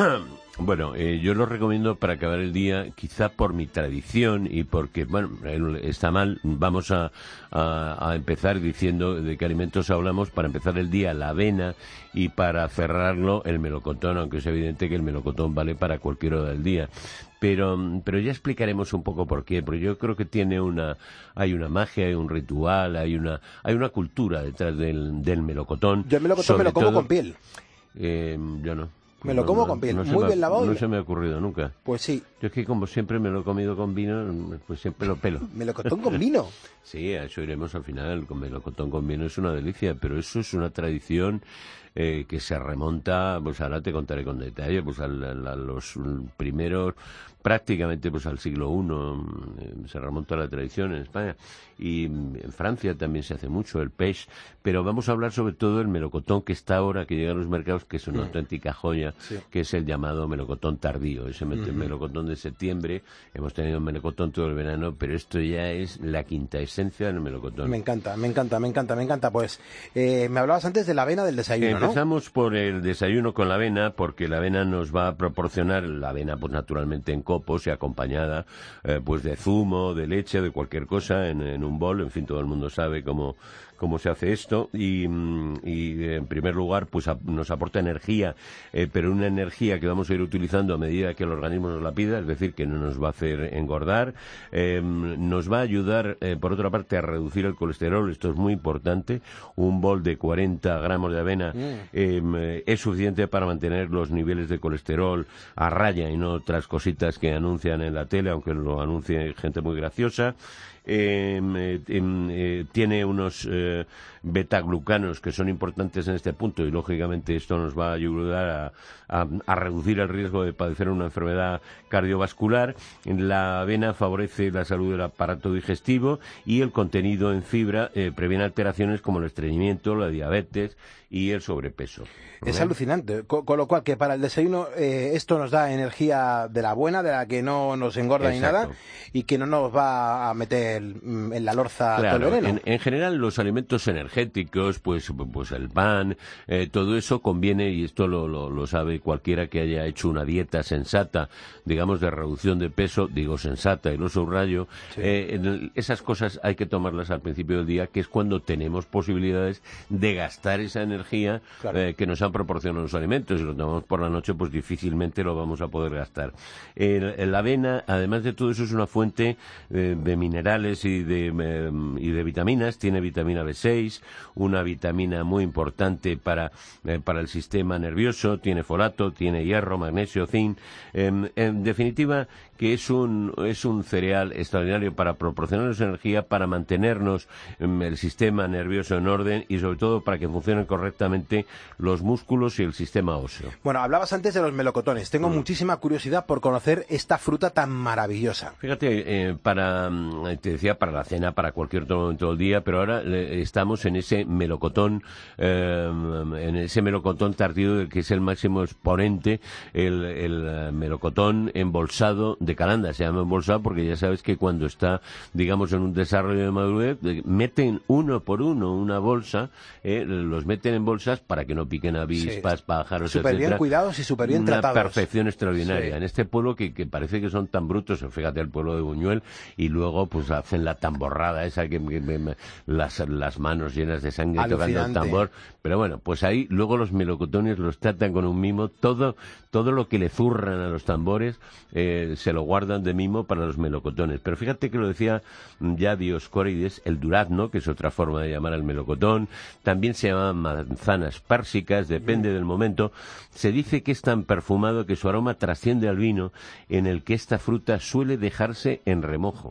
Bueno, eh, yo lo recomiendo para acabar el día, quizá por mi tradición y porque, bueno, está mal, vamos a, a, a empezar diciendo de qué alimentos hablamos. Para empezar el día, la avena, y para cerrarlo, el melocotón, aunque es evidente que el melocotón vale para cualquier hora del día. Pero, pero ya explicaremos un poco por qué, porque yo creo que tiene una, hay una magia, hay un ritual, hay una, hay una cultura detrás del, del melocotón. Yo el melocotón me lo como todo, con piel. Eh, yo no. Me lo no, como no, con piel, no muy bien lavado. No se me ha ocurrido nunca. Pues sí. Yo es que como siempre me lo he comido con vino, pues siempre lo pelo. ¿Melocotón con vino? Sí, a eso iremos al final. Con melocotón con vino es una delicia, pero eso es una tradición eh, que se remonta, pues ahora te contaré con detalle, pues a, a, a los primeros, prácticamente pues al siglo primero, eh, se remonta la tradición en España. Y en Francia también se hace mucho el pêche, pero vamos a hablar sobre todo del melocotón que está ahora, que llega a los mercados, que es una mm. auténtica joya, sí. que es el llamado melocotón tardío, ese mm-hmm. melocotón de septiembre. Hemos tenido melocotón todo el verano, pero esto ya es la quinta esencia del melocotón. Me encanta, me encanta, me encanta, me encanta. Pues eh, me hablabas antes de la avena del desayuno, ¿no? Empezamos por el desayuno con la avena, porque la avena nos va a proporcionar, la avena pues naturalmente en copos y acompañada eh, pues de zumo, de leche, de cualquier cosa, en, en un bol, en fin, todo el mundo sabe cómo, cómo se hace esto, y, y en primer lugar pues a, nos aporta energía, eh, pero una energía que vamos a ir utilizando a medida que el organismo nos la pida. es decir, que no nos va a hacer engordar, eh, nos va a ayudar, eh, por otra parte, a reducir el colesterol, esto es muy importante, un bol de cuarenta gramos de avena mm. eh, es suficiente para mantener los niveles de colesterol a raya y no otras cositas que anuncian en la tele, aunque lo anuncie gente muy graciosa. Eh, eh, eh, tiene unos eh, betaglucanos que son importantes en este punto y lógicamente esto nos va a ayudar a, a, a reducir el riesgo de padecer una enfermedad cardiovascular. La avena favorece la salud del aparato digestivo y el contenido en fibra eh, previene alteraciones como el estreñimiento, la diabetes y el sobrepeso. Es ¿Eh? alucinante, con, con lo cual que para el desayuno eh, esto nos da energía de la buena, de la que no nos engorda Exacto. ni nada y que no nos va a meter en la lorza claro, todo el veneno. En, en general los alimentos energéticos, pues, pues el pan, eh, todo eso conviene, y esto lo, lo, lo sabe cualquiera que haya hecho una dieta sensata, digamos de reducción de peso, digo sensata y lo subrayo, sí. eh, en, esas cosas hay que tomarlas al principio del día, que es cuando tenemos posibilidades de gastar esa energía claro. eh, que nos han proporcionado los alimentos. Si lo tomamos por la noche, pues difícilmente lo vamos a poder gastar. Eh, la avena, además de todo eso, es una fuente eh, de minerales y de, eh, y de vitaminas. Tiene vitamina B seis, una vitamina muy importante para, eh, para el sistema nervioso, tiene folato, tiene hierro, magnesio, zinc. Eh, en definitiva, que es un, es un cereal extraordinario para proporcionarnos energía, para mantenernos eh, el sistema nervioso en orden y sobre todo para que funcionen correctamente los músculos y el sistema óseo. Bueno, hablabas antes de los melocotones. Tengo mm. muchísima curiosidad por conocer esta fruta tan maravillosa. Fíjate, eh, para, te decía, para la cena, para cualquier otro momento del día, pero ahora eh, estamos en ese melocotón, eh, en ese melocotón tardío que es el máximo exponente, el, el melocotón embolsado de Calanda. Se llama embolsado porque ya sabes que cuando está, digamos, en un desarrollo de madurez, meten uno por uno una bolsa, eh, los meten en bolsas para que no piquen avispas, sí. pájaros, súper etcétera. Bien cuidados y súper bien Una tratados. Una perfección extraordinaria. Sí. En este pueblo que, que parece que son tan brutos, fíjate el pueblo de Buñuel, y luego pues hacen la tamborrada esa, que, que, que las, las manos llenas de sangre Alucinante. Tocando el tambor. Pero bueno, pues ahí luego los melocotones los tratan con un mimo. Todo, todo lo que le zurran a los tambores eh, se lo guardan de mimo para los melocotones. Pero fíjate que lo decía ya Dioscórides, el durazno, que es otra forma de llamar al melocotón. También se llaman manzanas pérsicas, depende del momento. Se dice que es tan perfumado que su aroma trasciende al vino, en el que esta fruta suele dejarse en remojo.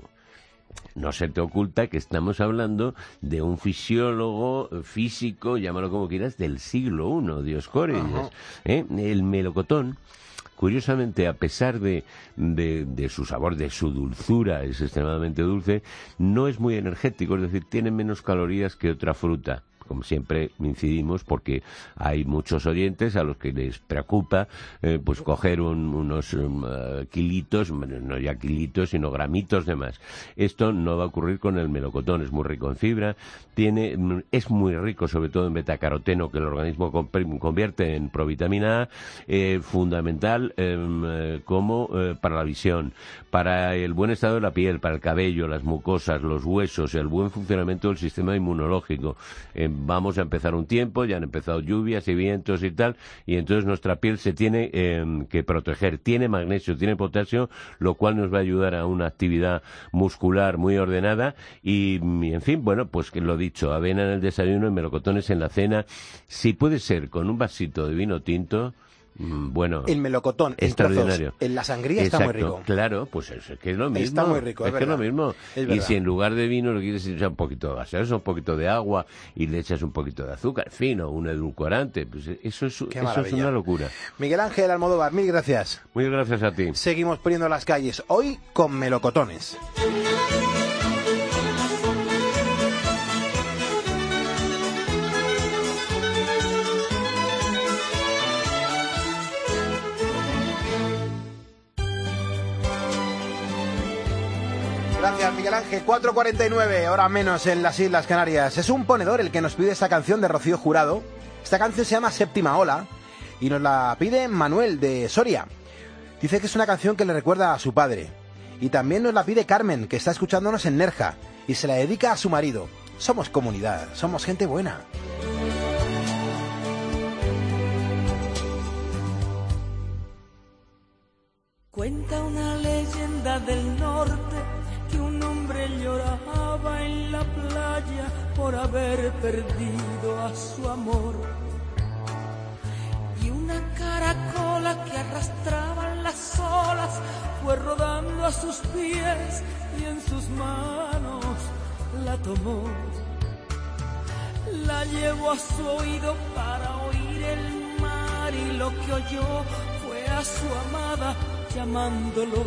No se te oculta que estamos hablando de un fisiólogo, físico, llámalo como quieras, del siglo primero, Dioscórides. ¿Eh? El melocotón, curiosamente, a pesar de, de, de su sabor, de su dulzura, es extremadamente dulce, no es muy energético, es decir, tiene menos calorías que otra fruta. Como siempre incidimos, porque hay muchos oyentes a los que les preocupa eh, pues coger un, unos um, uh, kilitos, no ya kilitos, sino gramitos de más. Esto no va a ocurrir con el melocotón, es muy rico en fibra, tiene, es muy rico sobre todo en betacaroteno, que el organismo convierte en provitamina A, eh, fundamental eh, como eh, para la visión, para el buen estado de la piel, para el cabello, las mucosas, los huesos, el buen funcionamiento del sistema inmunológico. Eh, vamos a empezar un tiempo, ya han empezado lluvias y vientos y tal, y entonces nuestra piel se tiene eh, que proteger. Tiene magnesio, tiene potasio, lo cual nos va a ayudar a una actividad muscular muy ordenada y, y en fin, bueno, pues que lo dicho, avena en el desayuno y melocotones en la cena. Si puede ser con un vasito de vino tinto, bueno, el melocotón extraordinario. En, trozos, en la sangría Exacto, está muy rico. Claro, pues es que es lo mismo. Está muy rico, es, es que es lo mismo. Es y si en lugar de vino lo quieres echar un poquito de gaseosa, un poquito de agua y le echas un poquito de azúcar, fino, un edulcorante, pues eso es, eso es una locura. Miguel Ángel Almodóvar, mil gracias. Muy gracias a ti. Seguimos poniendo las calles hoy con melocotones. Gracias, Miguel Ángel. cuatro cuarenta y nueve, hora menos en las Islas Canarias. Es un ponedor el que nos pide esta canción de Rocío Jurado. Esta canción se llama Séptima Ola y nos la pide Manuel de Soria. Dice que es una canción que le recuerda a su padre. Y también nos la pide Carmen, que está escuchándonos en Nerja y se la dedica a su marido. Somos comunidad, somos gente buena. Cuenta una por haber perdido a su amor. Y una caracola que arrastraban las olas fue rodando a sus pies y en sus manos la tomó. La llevó a su oído para oír el mar y lo que oyó fue a su amada llamándolo.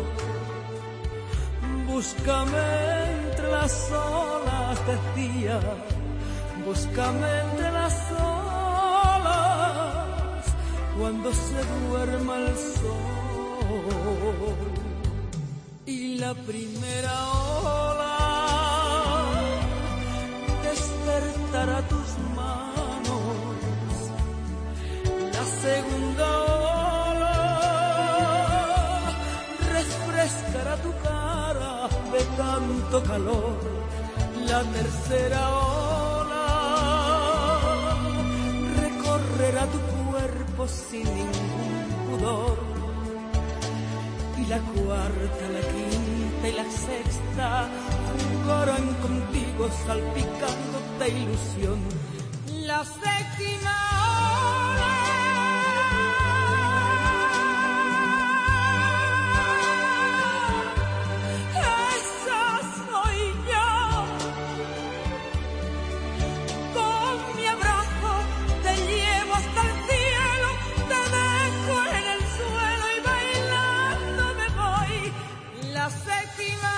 Búscame entre las olas, decía, búscame entre las olas cuando se duerma el sol. Y la primera ola despertará tus manos, la segunda ola refrescará tu cara de tanto calor, la tercera ola recorrerá tu cuerpo sin ningún pudor, y la cuarta, la quinta y la sexta jugarán contigo salpicándote ilusión. La séptima ola esa soy yo, con mi abrazo te llevo hasta el cielo, te dejo en el suelo y bailando me voy. La séptima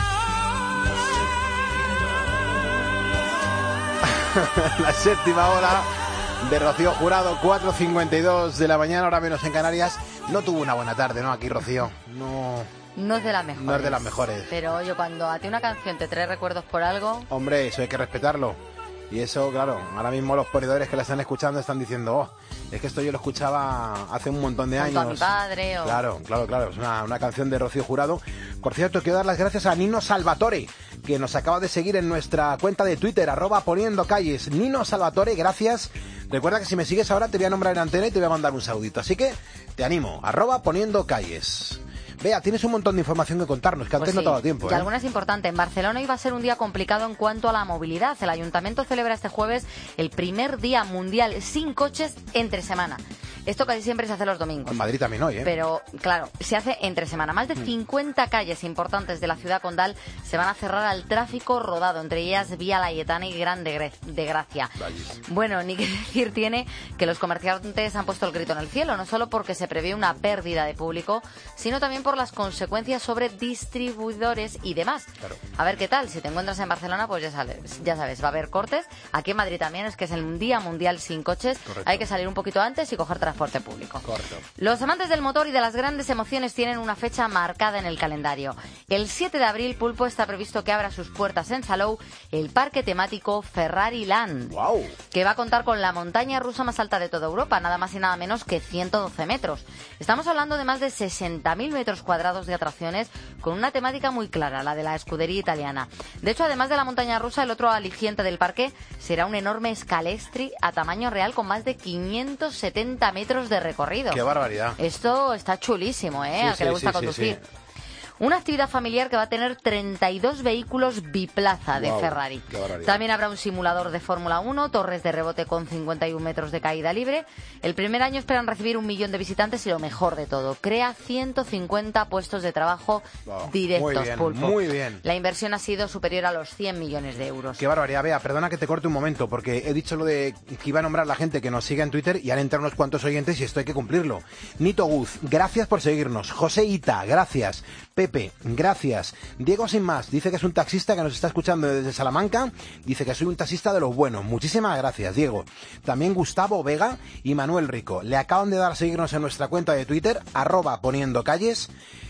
La séptima hora de Rocío Jurado, cuatro cincuenta y dos de la mañana, hora menos en Canarias. No tuvo una buena tarde, ¿no? Aquí Rocío. No. No es de las mejores. No es de las mejores. Pero oye, cuando a ti una canción te trae recuerdos por algo... Hombre, eso hay que respetarlo. Y eso, claro, ahora mismo los ponedores que la están escuchando están diciendo, oh, es que esto yo lo escuchaba hace un montón de años. Junto a mi padre o... Claro, claro, claro, es una, una canción de Rocío Jurado. Por cierto, quiero dar las gracias a Nino Salvatore, que nos acaba de seguir en nuestra cuenta de Twitter, arroba poniendo calles. Nino Salvatore, gracias. Recuerda que si me sigues ahora te voy a nombrar en antena y te voy a mandar un saludito. Así que te animo, arroba poniendo calles. Vea, tienes un montón de información que contarnos, que antes Pues sí, no te ha dado tiempo. Y ¿eh? alguna es importante. En Barcelona iba a ser un día complicado en cuanto a la movilidad. El Ayuntamiento celebra este jueves el primer día mundial sin coches entre semana. Esto casi siempre se hace los domingos. En Madrid también hoy, ¿eh? Pero, claro, se hace entre semana. Más de cincuenta calles importantes de la ciudad condal se van a cerrar al tráfico rodado, entre ellas Vía Laietana y Gran de, Gre- de Gracia. Bueno, ni que decir tiene que los comerciantes han puesto el grito en el cielo, no solo porque se prevé una pérdida de público, sino también por las consecuencias sobre distribuidores y demás. Claro. A ver qué tal, si te encuentras en Barcelona, pues ya sabes, ya sabes, va a haber cortes. Aquí en Madrid también, es que es el Día Mundial sin coches. Correcto. Hay que salir un poquito antes y coger transporte público. Correcto. Los amantes del motor y de las grandes emociones tienen una fecha marcada en el calendario. El siete de abril, Pulpo, está previsto que abra sus puertas en Salou el parque temático Ferrari Land, wow, que va a contar con la montaña rusa más alta de toda Europa, nada más y nada menos que ciento doce metros. Estamos hablando de más de sesenta mil metros cuadrados de atracciones con una temática muy clara, la de la escudería italiana. De hecho, además de la montaña rusa, el otro aliciente del parque será un enorme scalestri a tamaño real con más de quinientos setenta metros de recorrido. ¡Qué barbaridad! Esto está chulísimo, ¿eh? Sí, Al que sí, le gusta sí, conducir. sí, sí. Una actividad familiar que va a tener treinta y dos vehículos biplaza de Wow, Ferrari. qué barbaridad. También habrá un simulador de Fórmula uno, torres de rebote con cincuenta y un metros de caída libre. El primer año esperan recibir un millón de visitantes y lo mejor de todo, crea ciento cincuenta puestos de trabajo Wow, directos, muy bien, Pulpo. muy bien. La inversión ha sido superior a los cien millones de euros. Qué barbaridad. Vea, perdona que te corte un momento, porque he dicho lo de que iba a nombrar la gente que nos siga en Twitter y han entrado unos cuantos oyentes y esto hay que cumplirlo. Nito Guz, gracias por seguirnos. José Ita, gracias. Pepe, gracias. Diego Sin Más, dice que es un taxista que nos está escuchando desde Salamanca. Dice que soy un taxista de los buenos. Muchísimas gracias, Diego. También Gustavo Vega y Manuel Rico. Le acaban de dar a seguirnos en nuestra cuenta de Twitter, arroba poniendo calles.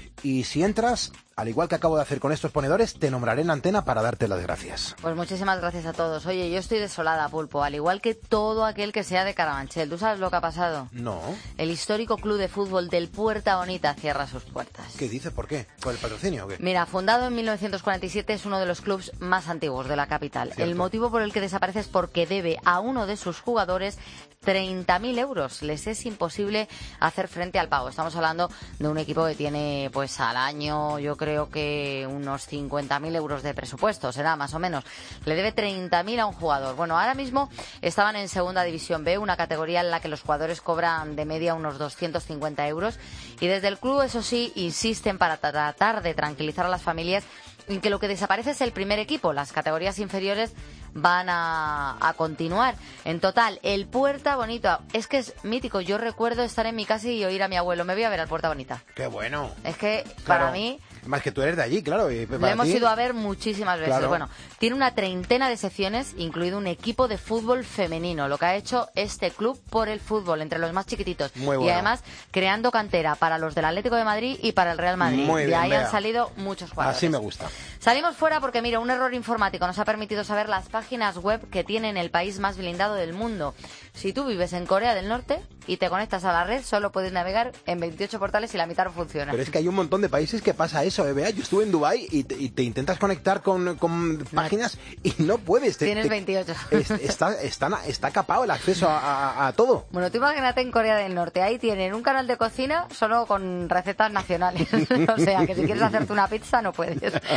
Y si entras, al igual que acabo de hacer con estos ponedores, te nombraré en antena para darte las gracias. Pues muchísimas gracias a todos. Oye, yo estoy desolada, Pulpo, al igual que todo aquel que sea de Carabanchel. ¿Tú sabes lo que ha pasado? No. El histórico club de fútbol del Puerta Bonita cierra sus puertas. ¿Qué dices? ¿Por qué? ¿Por el patrocinio o qué? Mira, fundado en mil novecientos cuarenta y siete, es uno de los clubes más antiguos de la capital. Cierto. El motivo por el que desaparece es porque debe a uno de sus jugadores treinta mil euros. Les es imposible hacer frente al pago. Estamos hablando de un equipo que tiene, pues al año, yo creo, creo que unos cincuenta mil euros de presupuesto, será más o menos. Le debe treinta mil a un jugador. Bueno, ahora mismo estaban en Segunda División B, una categoría en la que los jugadores cobran de media unos doscientos cincuenta euros. Y desde el club, eso sí, insisten para tratar de tranquilizar a las familias en que lo que desaparece es el primer equipo. Las categorías inferiores van a, a continuar. En total, el Puerta Bonita, es que es mítico. Yo recuerdo estar en mi casa y oír a mi abuelo, me voy a ver al Puerta Bonita. ¡Qué bueno! Es que, Claro. para mí... Más que tú eres de allí, claro. Y Lo para hemos ti- ido a ver muchísimas veces. Claro. Bueno, tiene una treintena de secciones, incluido un equipo de fútbol femenino, lo que ha hecho este club por el fútbol, entre los más chiquititos. Muy Y bueno. además, creando cantera para los del Atlético de Madrid y para el Real Madrid. Muy de bien, ahí Bea. han salido muchos jugadores. Así me gusta. Salimos fuera porque, mira, un error informático nos ha permitido saber las páginas web que tienen el país más blindado del mundo. Si tú vives en Corea del Norte y te conectas a la red, solo puedes navegar en veintiocho portales y la mitad no funciona. Pero es que hay un montón de países que pasa eso, ¿eh, Bea? Yo estuve en Dubái y te, y te intentas conectar con, con páginas y no puedes. Te- Tienes te- veintiocho. es- está, está, está capado el acceso a, a- a todo. Bueno, tú imagínate en Corea del Norte, ahí tienen un canal de cocina solo con recetas nacionales. O sea, que si quieres hacerte una pizza no puedes.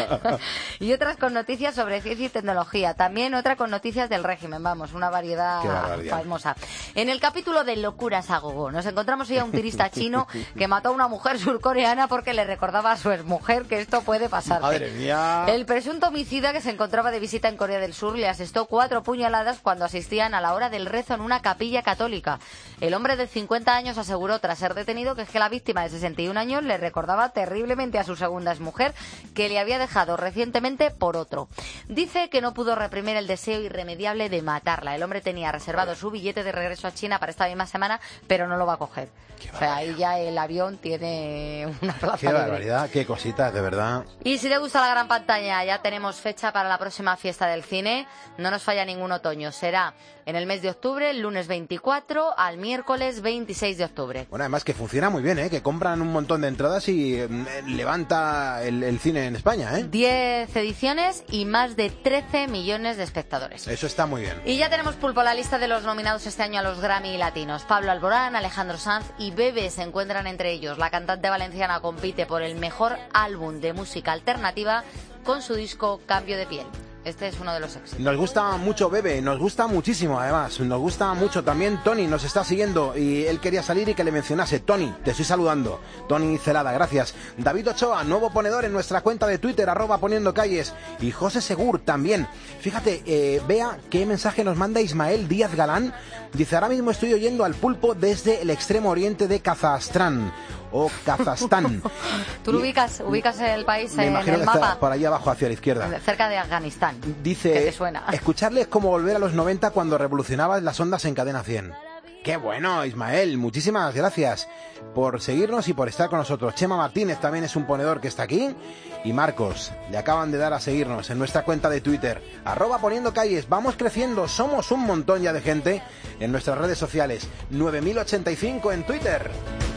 Y otras con noticias sobre ciencia y tecnología. También otra con noticias del régimen, vamos, una variedad Qué barbaridad. famosa. En el capítulo de Locuras a Gogo nos encontramos hoy a un turista chino que mató a una mujer surcoreana porque le recordaba a su exmujer que esto puede pasar. Madre mía. El presunto homicida, que se encontraba de visita en Corea del Sur, le asestó cuatro puñaladas cuando asistían a la hora del rezo en una capilla católica. El hombre de cincuenta años aseguró, tras ser detenido, que es que la víctima de sesenta y un años le recordaba terriblemente a su segunda exmujer, que le había dejado recientemente por otro. Dice que no pudo reprimir el deseo irremediable de matarla. El hombre tenía reservado su billete de regreso a China para esta misma semana, pero no lo va a coger. O sea, ahí ya el avión tiene una plaza Qué libre. barbaridad, qué cositas, de verdad. Y si te gusta la gran pantalla, ya tenemos fecha para la próxima fiesta del cine. No nos falla ningún otoño. Será en el mes de octubre, el lunes veinticuatro al miércoles veintiséis de octubre. Bueno, además que funciona muy bien, ¿eh? Que compran un montón de entradas y eh, levanta el, el cine en España, ¿eh? diez ediciones y más de trece millones de espectadores. Eso está muy bien. Y ya tenemos, Pulpo, la lista de los nominados este año a los Grammy Latinos. Pablo Alborán, Alejandro Sanz y Bebe se encuentran entre ellos. La cantante valenciana compite por el mejor álbum de música alternativa con su disco Cambio de Piel. Este es uno de los éxitos. Nos gusta mucho Bebe, nos gusta muchísimo además, nos gusta mucho también Tony, nos está siguiendo y él quería salir y que le mencionase. Tony, te estoy saludando. Tony Celada, gracias. David Ochoa, nuevo ponedor en nuestra cuenta de Twitter, arroba poniendo calles. Y José Segur también. Fíjate, eh, vea qué mensaje nos manda Ismael Díaz Galán. Dice, ahora mismo estoy oyendo al Pulpo desde el extremo oriente de Kazajstán. O Kazajstán. ¿Tú lo ubicas, ubicas el país Me en imagino el que está mapa? por ahí abajo hacia la izquierda. Cerca de Afganistán. Dice, ¿Qué te suena? escucharle es como volver a los noventa cuando revolucionabas las ondas en cadena cien. Qué bueno, Ismael, muchísimas gracias por seguirnos y por estar con nosotros. Chema Martínez también es un ponedor que está aquí. Y Marcos, le acaban de dar a seguirnos en nuestra cuenta de Twitter, arroba poniendo calles. Vamos creciendo, somos un montón ya de gente en nuestras redes sociales. nueve mil ochenta y cinco en Twitter.